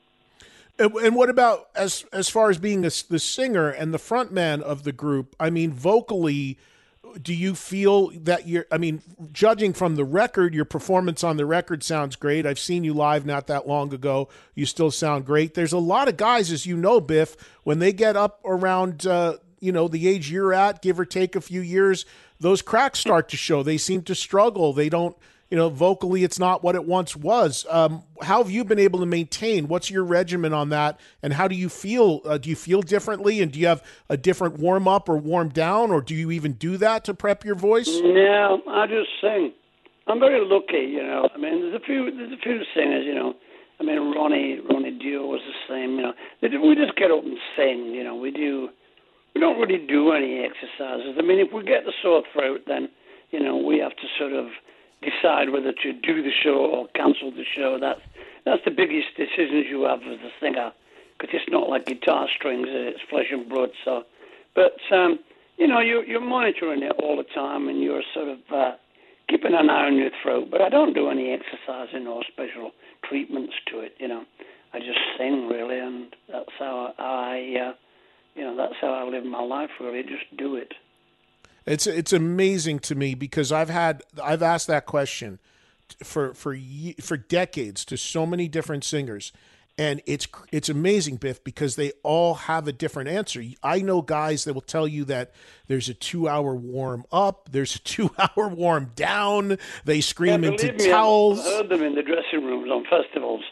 And what about as far as being the singer and the front man of the group? I mean, vocally, do you feel that judging from the record, your performance on the record sounds great. I've seen you live not that long ago. You still sound great. There's a lot of guys, as you know, Biff, when they get up around, the age you're at, give or take a few years, those cracks start to show. They seem to struggle. They don't, vocally it's not what it once was. How have you been able to maintain? What's your regimen on that? And how do you feel? Do you feel differently? And do you have a different warm up or warm down? Or do you even do that to prep your voice? No, I just sing. I'm very lucky, I mean, there's a few singers, I mean, Ronnie Dio was the same, We just get up and sing, we don't really do any exercises. I mean, if we get the sore throat, then, we have to sort of decide whether to do the show or cancel the show. That's the biggest decisions you have as a singer, because it's not like guitar strings; it's flesh and blood. So, but you're monitoring it all the time, and you're sort of keeping an eye on your throat. But I don't do any exercising or special treatments to it. I just sing really, and that's how that's how I live my life. Really, just do it. It's amazing to me because I've asked that question for decades to so many different singers, and it's amazing, Biff, because they all have a different answer. I know guys that will tell you that there's a 2-hour warm up, there's a 2-hour warm down. They scream into towels. I've heard them in the dressing rooms on festivals.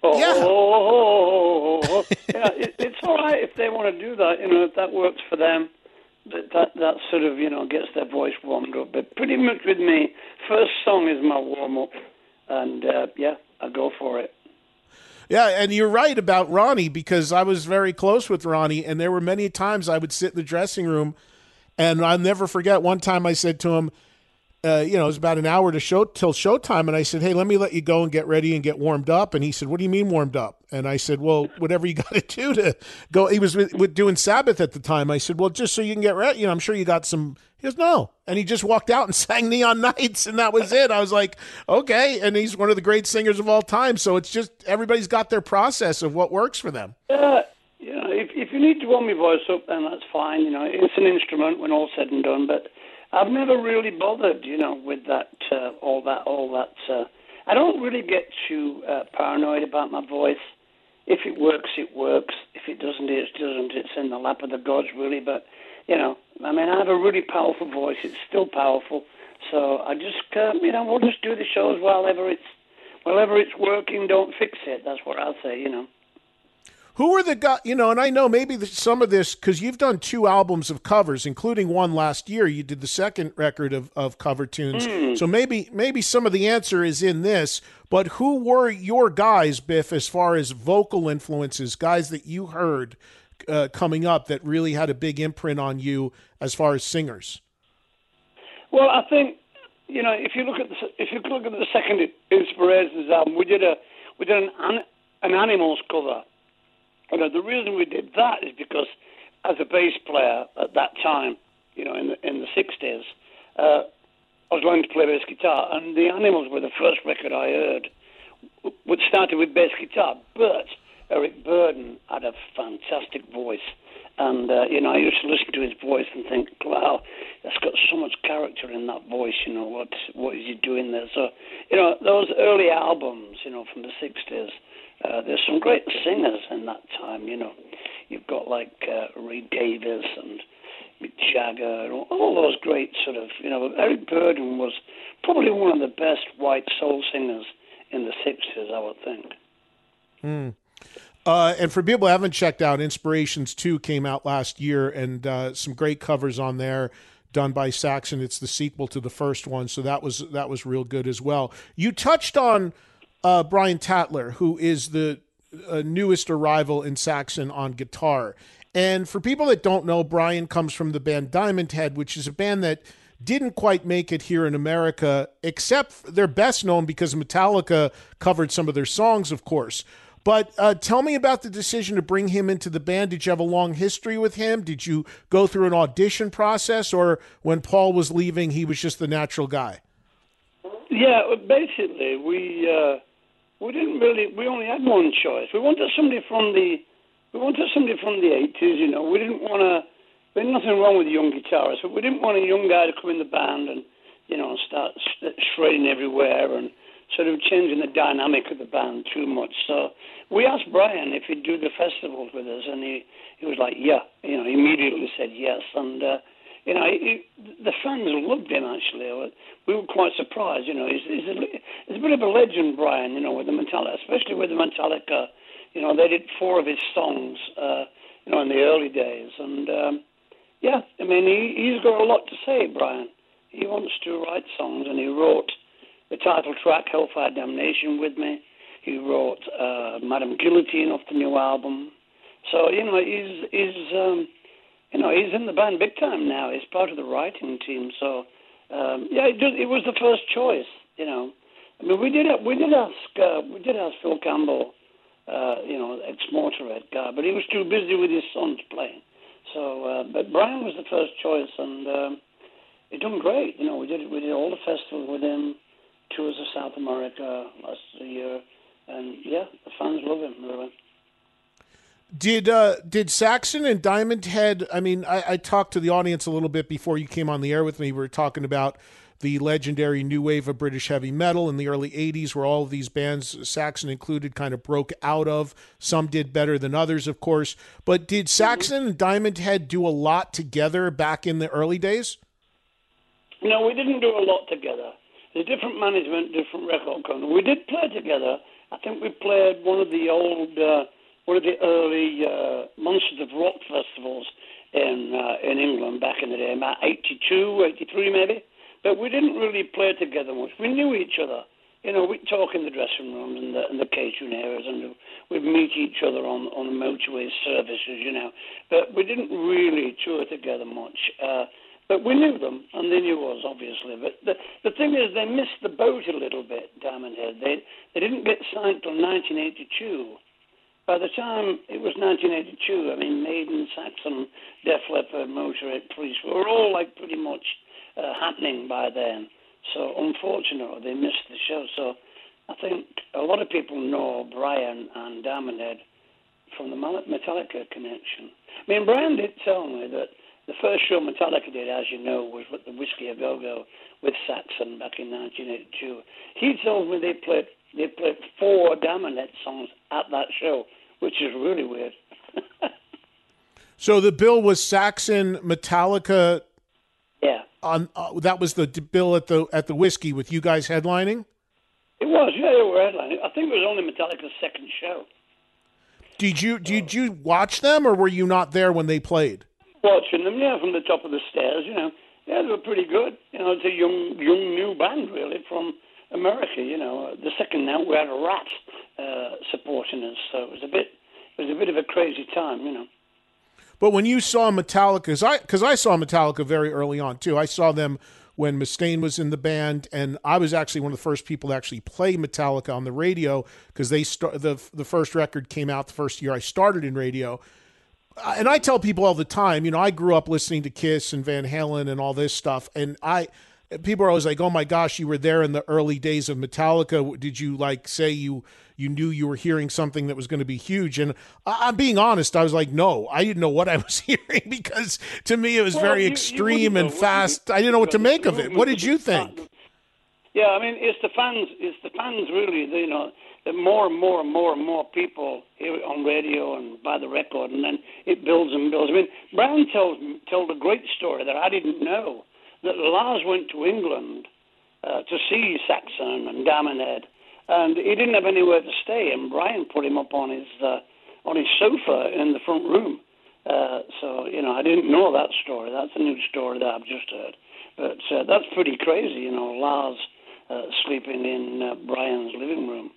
It's all right if they want to do that. If that works for them. That sort of, gets their voice warmed up. But pretty much with me, first song is my warm-up, and, I go for it. Yeah, and you're right about Ronnie, because I was very close with Ronnie, and there were many times I would sit in the dressing room, and I'll never forget one time I said to him, it was about an hour till showtime, and I said, hey, let me let you go and get ready and get warmed up. And he said, what do you mean warmed up? And I said, well, whatever you got to do to go. He was doing Sabbath at the time. I said, well, just so you can get ready. I'm sure you got some. He goes, no. And he just walked out and sang Neon Nights, and that was it. I was like, okay. And he's one of the great singers of all time. So it's just everybody's got their process of what works for them. If you need to warm your voice up, then that's fine. It's an instrument when all said and done, but I've never really bothered, with that, all that. I don't really get too paranoid about my voice. If it works, it works. If it doesn't, it doesn't. It's in the lap of the gods, really. But, I have a really powerful voice. It's still powerful. So I just, we'll just do the shows wherever it's working. Don't fix it. That's what I'll say, Who are the guys, and I know maybe some of this, because you've done 2 albums of covers, including one last year. You did the second record of cover tunes. So maybe some of the answer is in this, but who were your guys, Biff, as far as vocal influences, guys that you heard coming up that really had a big imprint on you as far as singers? Well, I think, if you look at the second Inspirations album, we did an Animals cover. The reason we did that is because, as a bass player at that time, in the 60s, I was learning to play bass guitar, and the Animals were the first record I heard, which started with bass guitar. But Eric Burdon had a fantastic voice. And, I used to listen to his voice and think, wow, that's got so much character in that voice, what is he doing there? So, those early albums, from the 60s, there's some great singers in that time, You've got like Ray Davies and Mick Jagger, and all those great sort of, Eric Burdon was probably one of the best white soul singers in the 60s, I would think. And for people who haven't checked out, Inspirations 2 came out last year, and some great covers on there done by Saxon. It's the sequel to the first one, so that was real good as well. You touched on Brian Tatler, who is the newest arrival in Saxon on guitar. And for people that don't know, Brian comes from the band Diamond Head, which is a band that didn't quite make it here in America, except they're best known because Metallica covered some of their songs, of course. But tell me about the decision to bring him into the band. Did you have a long history with him? Did you go through an audition process, or when Paul was leaving, he was just the natural guy? Yeah, basically, we didn't really. We only had one choice. We wanted somebody from the 80s. We didn't want to. There's nothing wrong with young guitarists, but we didn't want a young guy to come in the band and start shredding everywhere and sort of changing the dynamic of the band too much. So we asked Brian if he'd do the festivals with us, and he was like, yeah. He immediately said yes. And, the fans loved him, actually. We were quite surprised. He's a bit of a legend, Brian, with the Metallica, especially with the Metallica. They did 4 of his songs, in the early days. And, he's got a lot to say, Brian. He wants to write songs, and he wrote the title track, Hellfire Damnation, with me. He wrote Madame Guillotine off the new album. So, he's in the band big time now. He's part of the writing team. So, it was the first choice, we did ask Phil Campbell, ex-Motorhead guy, but he was too busy with his sons playing. So, but Brian was the first choice, and he done great. We did all the festivals with him. Tours of South America last year, and the fans love him, really. Did Saxon and Diamond Head, I talked to the audience a little bit before you came on the air with me. We were talking about the legendary new wave of British heavy metal in the early 80s, where all of these bands, Saxon included, kind of broke out of. Some did better than others, of course. But did Saxon and Diamond Head do a lot together back in the early days? No, we didn't do a lot together. There's different management, different record companies. We did play together. I think we played one of the early Monsters of Rock festivals in England back in the day, about 82, 83 maybe. But we didn't really play together much. We knew each other. We'd talk in the dressing rooms and the catering areas, and we'd meet each other on the motorway services, But we didn't really tour together much. But we knew them, and they knew us, obviously. But the thing is, they missed the boat a little bit, Diamond Head. They didn't get signed till 1982. By the time it was 1982, Maiden, Saxon, Def Leppard, Motorhead, Priest were all pretty much happening by then. So unfortunately, they missed the show. So I think a lot of people know Brian and Diamond Head from the Metallica connection. Brian did tell me that the first show Metallica did, as you know, was with the Whiskey A Go-Go with Saxon back in 1982. He told me they played 4 Diamond Head songs at that show, which is really weird. So the bill was Saxon, Metallica. Yeah. That was the bill at the Whiskey with you guys headlining? It was, yeah, they were headlining. I think it was only Metallica's second show. Did you watch them, or were you not there when they played? Watching them, from the top of the stairs, Yeah, they were pretty good. It's a young new band, really, from America, The second night we had a Rat supporting us, so it was a bit of a crazy time, But when you saw Metallica, because I saw Metallica very early on, too. I saw them when Mustaine was in the band, and I was actually one of the first people to actually play Metallica on the radio, because the first record came out the first year I started in radio. And I tell people all the time, I grew up listening to Kiss and Van Halen and all this stuff, and people are always like, "Oh my gosh, you were there in the early days of Metallica. Did you say you you knew you were hearing something that was going to be huge. And I'm being honest, I was like, no, I didn't know what I was hearing, because to me it was very extreme and fast. I didn't know what to make of it. What did you think? Yeah, I mean, it's the fans really, you know, that more and more people hear it on radio and buy the record, and then it builds and builds. I mean, Brian told a great story that I didn't know, that Lars went to England to see Saxon and Diamond Head, and he didn't have anywhere to stay, and Brian put him up on his sofa in the front room. So, you know, I didn't know that story. That's a new story that I've just heard. But that's pretty crazy, you know, Lars sleeping in Brian's living room.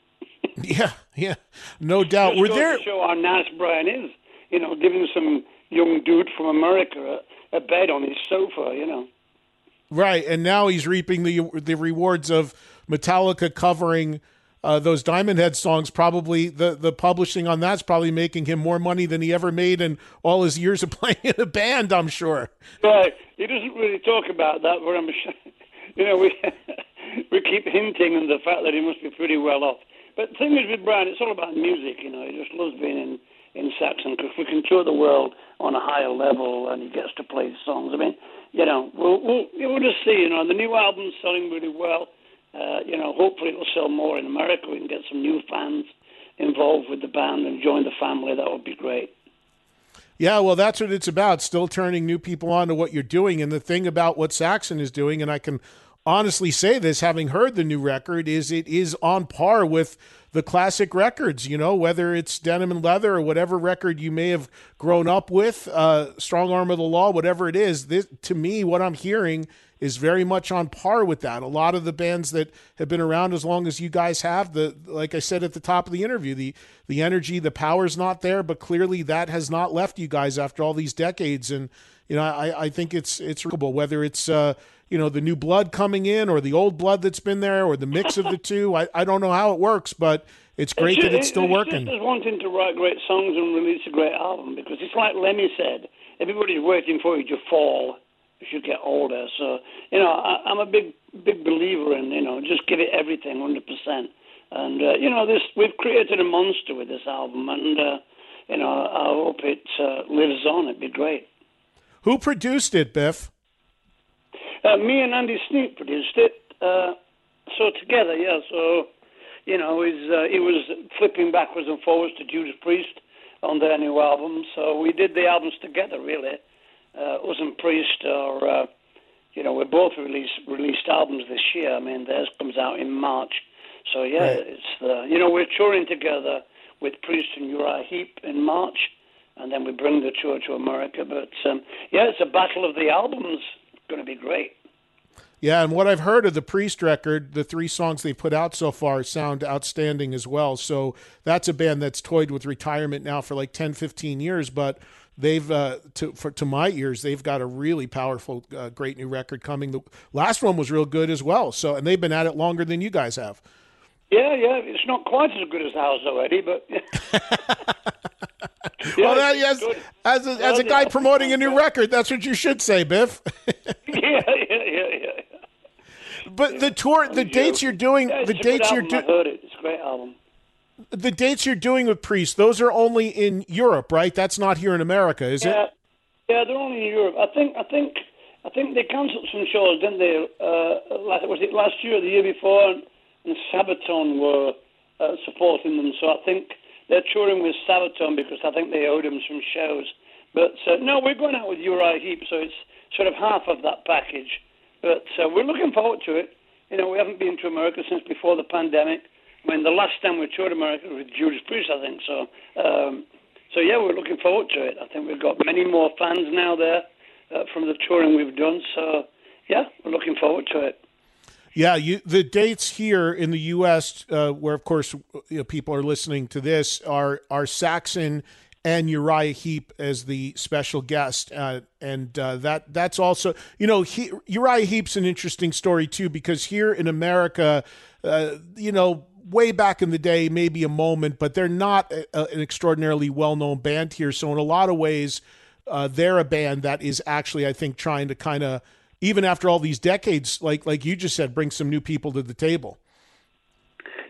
Yeah, no doubt. Just to show how nice Brian is, you know, giving some young dude from America a bed on his sofa, you know. Right, and now he's reaping the rewards of Metallica covering those Diamond Head songs. Probably the publishing on that's probably making him more money than he ever made in all his years of playing in a band, I'm sure. Right, he doesn't really talk about that, but I'm sure, you know, we keep hinting on the fact that he must be pretty well off. But the thing is with Brian, it's all about music, you know. He just loves being in Saxon, because we can tour the world on a higher level, and he gets to play songs. I mean, you know, we'll just see. You know, the new album's selling really well. You know, hopefully it'll sell more in America. We can get some new fans involved with the band and join the family. That would be great. Yeah, well, that's what it's about, still turning new people on to what you're doing. And the thing about what Saxon is doing, and I can honestly say this, having heard the new record, is it is on par with the classic records, you know, whether it's Denim and Leather or whatever record you may have grown up with, Strong Arm of the Law, whatever it is. This, to me, what I'm hearing is very much on par with that. A lot of the bands that have been around as long as you guys have, like I said at the top of the interview, the energy, the power's not there, but clearly that has not left you guys after all these decades. And, you know, I think it's remarkable, whether it's, you know, the new blood coming in or the old blood that's been there or the mix of the two. I don't know how it works, but it's great that it's still working. It's just wanting to write great songs and release a great album, because it's like Lemmy said, everybody's waiting for you to fall as you get older. So, you know, I'm a big believer in, you know, just give it everything, 100%. And, you know, we've created a monster with this album, and, you know, I hope it lives on. It'd be great. Who produced it, Biff? Me and Andy Sneap produced it. So together, yeah. So, you know, he was flipping backwards and forwards to Judas Priest on their new album. So we did the albums together, really. Us and Priest are, you know, we both released albums this year. I mean, theirs comes out in March. So, yeah, right. It's you know, we're touring together with Priest and Uriah Heep in March, and then we bring the tour to America. But, yeah, it's a battle of the albums. It's going to be great. Yeah, and what I've heard of the Priest record, the 3 songs they've put out so far sound outstanding as well. So that's a band that's toyed with retirement now for like 10, 15 years, but they've, to my ears, they've got a really powerful, great new record coming. The last one was real good as well. So, and they've been at it longer than you guys have. Yeah, it's not quite as good as ours already, but... Yeah, well, yes, as a guy promoting a new record, that's what you should say, Biff. Yeah. But the tour, the dates you're doing, the dates you're doing. I heard it. It's a great album. The dates you're doing with Priest, those are only in Europe, right? That's not here in America, is it? Yeah, they're only in Europe. I think they cancelled some shows, didn't they? Was it last year or the year before? And Sabaton were supporting them, so I think they're touring with Sabaton because I think they owed them some shows. But no, we're going out with Uriah Heep, so it's sort of half of that package. But we're looking forward to it. You know, we haven't been to America since before the pandemic. I mean, the last time we toured America was with Judas Priest, I think. So, yeah, we're looking forward to it. I think we've got many more fans now there from the touring we've done. So, yeah, we're looking forward to it. Yeah, the dates here in the U.S., where, of course, you know, people are listening to this, are Saxon and Uriah Heep as the special guest. And that's also, you know, Uriah Heep's an interesting story, too, because here in America, you know, way back in the day, maybe a moment, but they're not an extraordinarily well-known band here. So in a lot of ways, they're a band that is actually, I think, trying to kind of, even after all these decades, like you just said, bring some new people to the table.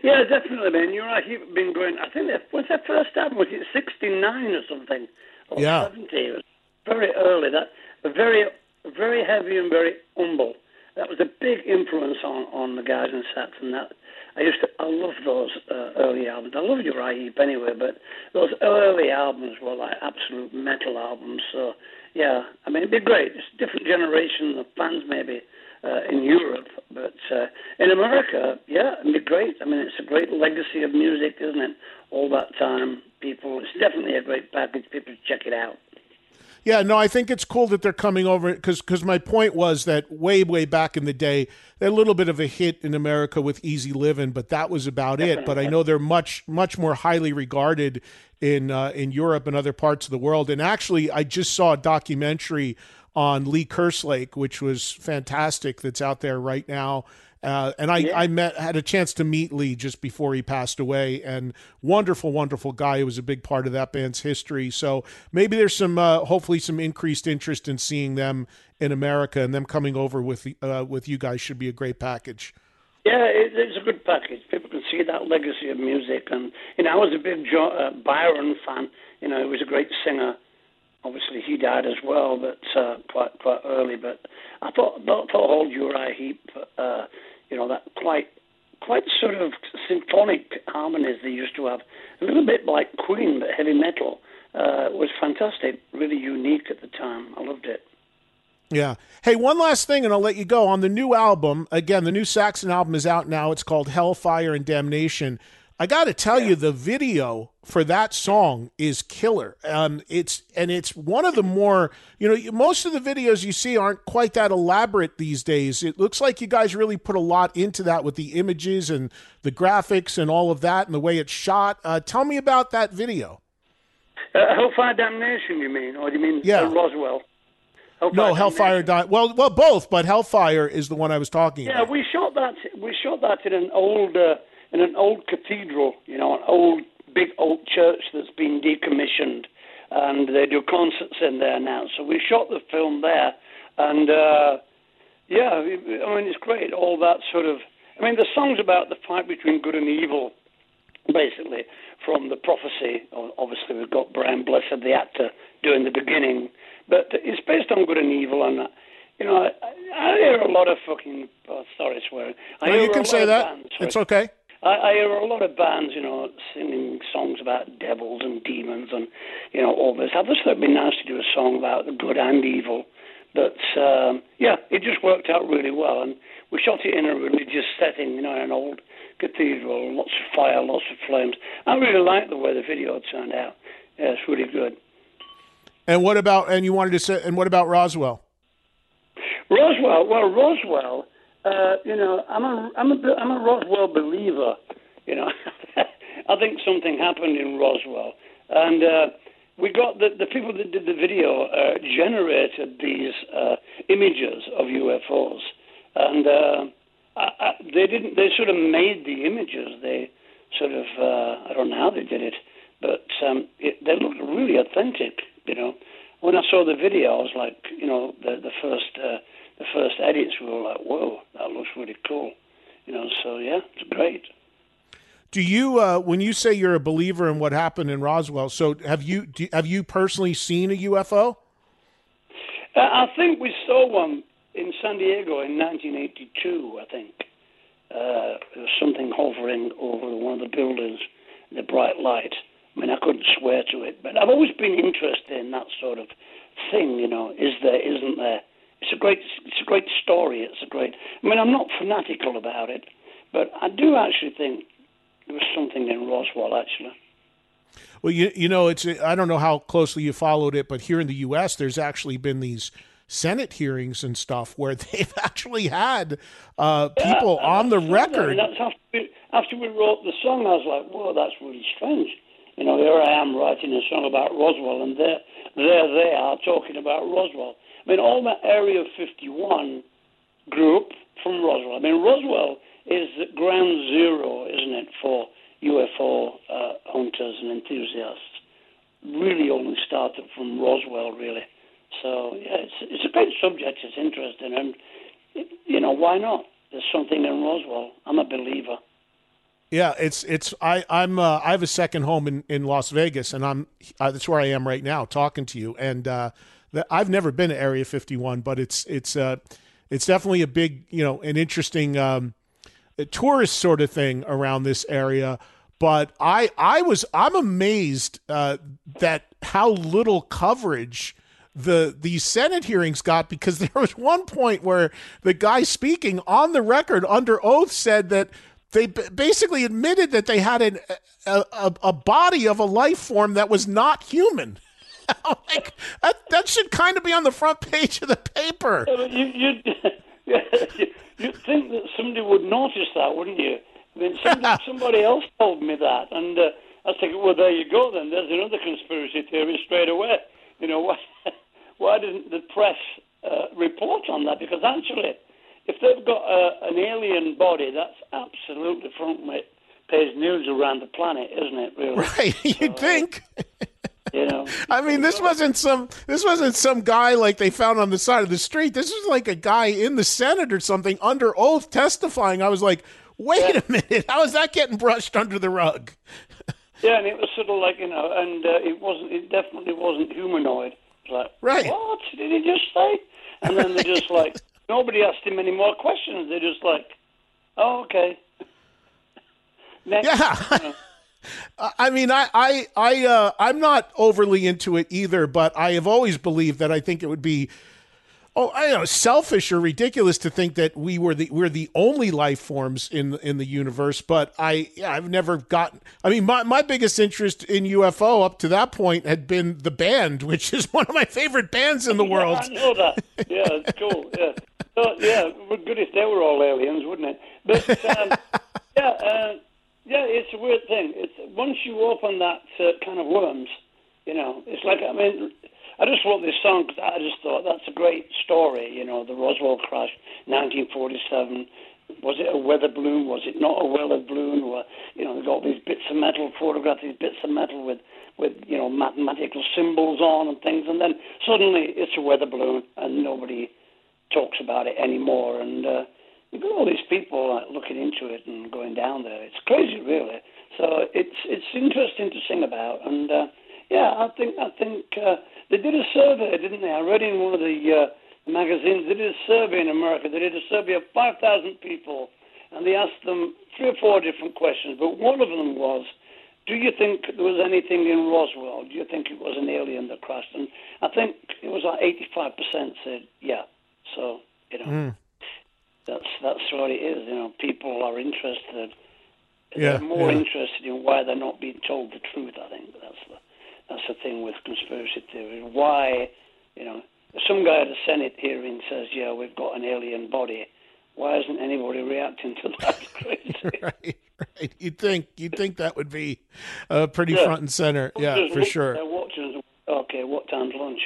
Yeah, definitely, man. You're right. You've been going. I think was their first album? Was it '69 or something? Or yeah. '70? It was very early. That very, very heavy and very humble. That was a big influence on the guys in sax, and that I love those early albums. I love Uriah Heep anyway, but those early albums were like absolute metal albums. So yeah, I mean, it'd be great. It's a different generation of fans maybe in Europe, but in America, yeah, it'd be great. I mean, it's a great legacy of music, isn't it? All that time, it's definitely a great package. People check it out. Yeah, no, I think it's cool that they're coming over because my point was that way back in the day, they're a little bit of a hit in America with Easy Livin', but that was about it. But I know they're much more highly regarded in Europe and other parts of the world. And actually, I just saw a documentary on Lee Kerslake, which was fantastic. That's out there right now. And I had a chance to meet Lee just before he passed away, and wonderful guy. He was a big part of that band's history. So maybe there's some, hopefully some increased interest in seeing them in America, and them coming over with you guys should be a great package. Yeah, it's a good package. People can see that legacy of music. And, I was a big Byron fan. He was a great singer. Obviously, he died as well, but quite early. But I thought old Uriah Heep, that quite sort of symphonic harmonies they used to have, a little bit like Queen, but heavy metal, was fantastic, really unique at the time. I loved it. Yeah. Hey, one last thing, and I'll let you go. On the new album, again, the new Saxon album is out now. It's called Hellfire and Damnation. I got to tell you, the video for that song is killer. It's one of the more, most of the videos you see aren't quite that elaborate these days. It looks like you guys really put a lot into that with the images and the graphics and all of that and the way it's shot. Tell me about that video. Hellfire Damnation, you mean? Or do you mean Roswell? Hellfire. Well, both, but Hellfire is the one I was talking about. Yeah, we shot that in an old cathedral, an big old church that's been decommissioned, and they do concerts in there now. So we shot the film there, and it's great. All that sort of, the song's about the fight between good and evil, basically, from the prophecy. Obviously, we've got Brian Blessed, the actor, doing the beginning, but it's based on good and evil, and I hear a lot of fucking. Sorry, swearing. You can say that. Bands, it's okay. I hear a lot of bands, singing songs about devils and demons and, all this. I just thought it'd be nice to do a song about the good and evil. But, it just worked out really well. And we shot it in a religious setting, in an old cathedral, lots of fire, lots of flames. I really like the way the video turned out. Yeah, it's really good. And what about Roswell? Roswell, I'm a Roswell believer. I think something happened in Roswell, and we got the people that did the video generated these images of UFOs, and they sort of made the images. They sort of I don't know how they did it, but they looked really authentic. When I saw the video, I was like, the first edits, we were like, whoa, that looks really cool. So yeah, it's great. Do you, when you say you're a believer in what happened in Roswell, so have you personally seen a UFO? I think we saw one in San Diego in 1982, I think. There was something hovering over one of the buildings, the bright light. I couldn't swear to it, but I've always been interested in that sort of thing, is there, isn't there? It's a great story. I'm not fanatical about it, but I do actually think there was something in Roswell, actually. Well, I don't know how closely you followed it, but here in the U.S., there's actually been these Senate hearings and stuff where they've actually had people on the record. That's after we wrote the song, I was like, whoa, that's really strange. Here I am writing a song about Roswell, and there they are talking about Roswell. All that Area 51 group from Roswell. Roswell is ground zero, isn't it, for UFO hunters and enthusiasts. Really only started from Roswell, really. So, yeah, it's a great subject. It's interesting. And, why not? There's something in Roswell. I'm a believer. Yeah, I have a second home in Las Vegas, and that's where I am right now talking to you. And I've never been to Area 51, but it's definitely a big, an interesting tourist sort of thing around this area. But I'm amazed that how little coverage these Senate hearings got, because there was one point where the guy speaking on the record under oath said that they basically admitted that they had a body of a life form that was not human. Like that should kind of be on the front page of the paper. You'd think that somebody would notice that, wouldn't you? I mean, somebody else told me that, and I was thinking, well, there you go then. There's another conspiracy theory straight away. Why didn't the press report on that? Because actually, if they've got an alien body, that's absolutely front page news around the planet, isn't it? Really, right? You'd think. I mean, this wasn't some guy like they found on the side of the street. This was like a guy in the Senate or something under oath testifying. I was like, wait a minute, how is that getting brushed under the rug? Yeah, and it was sort of like, and it definitely wasn't humanoid. It was like, right. What did he just say? And then they're just like, nobody asked him any more questions. They're just like, oh, okay. Next, yeah. I mean, I'm not overly into it either, but I have always believed that I think it would be, selfish or ridiculous to think that we're the only life forms in the universe. But I've never gotten. I mean, my biggest interest in UFO up to that point had been the band, which is one of my favorite bands in the world. I know that. Yeah, it's cool. Yeah, so, yeah, it would be good if they were all aliens, wouldn't it? But yeah, it's a weird thing. It's once you open that kind of worms, it's like, I mean, I just wrote this song because I just thought that's a great story. The Roswell crash, 1947. Was it a weather balloon? Was it not a weather balloon? Or, they got these bits of metal, photographed these bits of metal with mathematical symbols on and things, and then suddenly it's a weather balloon and nobody talks about it anymore. And you've got all these people looking into it and going down there. It's crazy, really. So it's interesting to sing about. And I think they did a survey, didn't they? I read in one of the magazines. They did a survey in America. They did a survey of 5,000 people, and they asked them 3 or 4 different questions. But one of them was, do you think there was anything in Roswell? Do you think it was an alien that crashed? And I think it was like 85% said yeah. So that's what it is. People are interested. They're more interested in why they're not being told the truth. I think that's the thing with conspiracy theories. Why, some guy at a Senate hearing says, yeah, we've got an alien body. Why isn't anybody reacting to that? Crazy. Right. You'd think that would be pretty front and center. Yeah, for sure. They're watching. Okay, what time's lunch?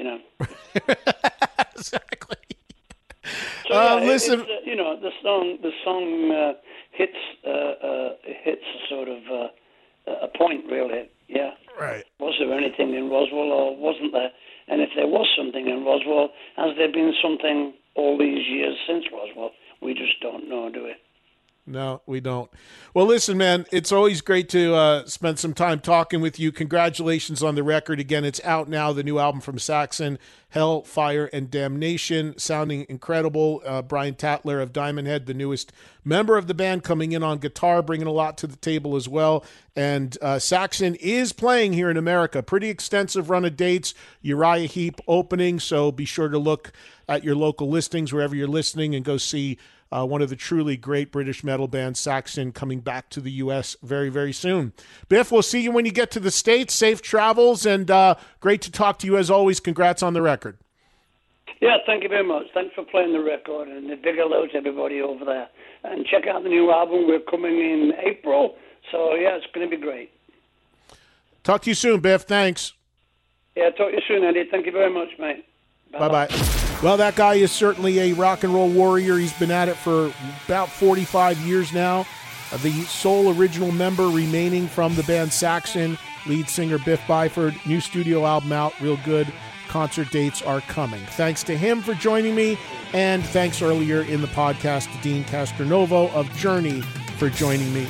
Exactly. So, listen, the song hits a sort of a point, really. Yeah. Right. Was there anything in Roswell, or wasn't there? And if there was something in Roswell, has there been something all these years since Roswell? We just don't know, do we? No, we don't. Well, listen, man, it's always great to spend some time talking with you. Congratulations on the record. Again, it's out now, the new album from Saxon, Hell, Fire, and Damnation, sounding incredible. Brian Tatler of Diamond Head, the newest member of the band, coming in on guitar, bringing a lot to the table as well. And Saxon is playing here in America. Pretty extensive run of dates, Uriah Heep opening, so be sure to look at your local listings wherever you're listening and go see one of the truly great British metal bands, Saxon, coming back to the U.S. very, very soon. Biff, we'll see you when you get to the States. Safe travels, and great to talk to you as always. Congrats on the record. Yeah, thank you very much. Thanks for playing the record, and a big hello to everybody over there. And check out the new album. We're coming in April, so yeah, it's going to be great. Talk to you soon, Biff. Thanks. Yeah, talk to you soon, Eddie. Thank you very much, mate. Bye-bye. Well, that guy is certainly a rock and roll warrior. He's been at it for about 45 years now. The sole original member remaining from the band Saxon, lead singer Biff Byford. New studio album out, real good. Concert dates are coming. Thanks to him for joining me, and thanks earlier in the podcast to Dean Castronovo of Journey for joining me.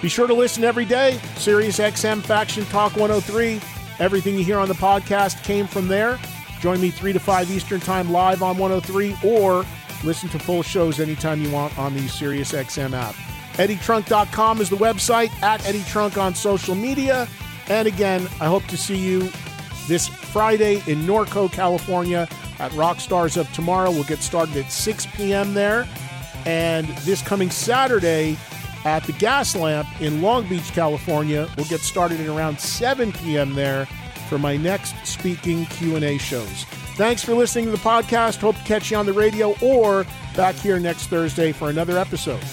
Be sure to listen every day. Sirius XM Faction Talk 103. Everything you hear on the podcast came from there. Join me 3 to 5 Eastern Time live on 103, or listen to full shows anytime you want on the Sirius XM app. EddieTrunk.com is the website, at Eddie Trunk on social media. And again, I hope to see you this Friday in Norco, California at Rock Stars of Tomorrow. We'll get started at 6 p.m. there. And this coming Saturday at the Gas Lamp in Long Beach, California, we'll get started at around 7 p.m. there for my next speaking Q&A shows. Thanks for listening to the podcast. Hope to catch you on the radio or back here next Thursday for another episode.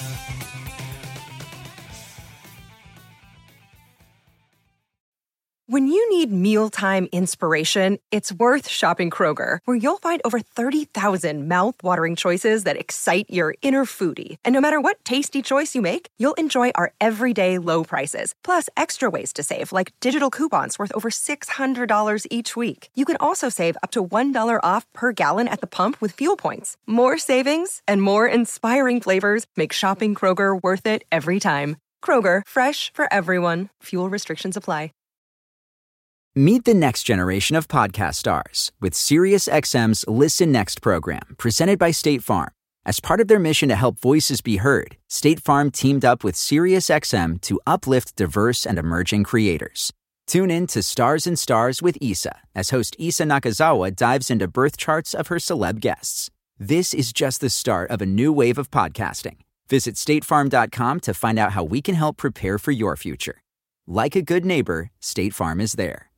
When you need mealtime inspiration, it's worth shopping Kroger, where you'll find over 30,000 mouth-watering choices that excite your inner foodie. And no matter what tasty choice you make, you'll enjoy our everyday low prices, plus extra ways to save, like digital coupons worth over $600 each week. You can also save up to $1 off per gallon at the pump with fuel points. More savings and more inspiring flavors make shopping Kroger worth it every time. Kroger, fresh for everyone. Fuel restrictions apply. Meet the next generation of podcast stars with SiriusXM's Listen Next program, presented by State Farm. As part of their mission to help voices be heard, State Farm teamed up with SiriusXM to uplift diverse and emerging creators. Tune in to Stars and Stars with Issa, as host Issa Nakazawa dives into birth charts of her celeb guests. This is just the start of a new wave of podcasting. Visit statefarm.com to find out how we can help prepare for your future. Like a good neighbor, State Farm is there.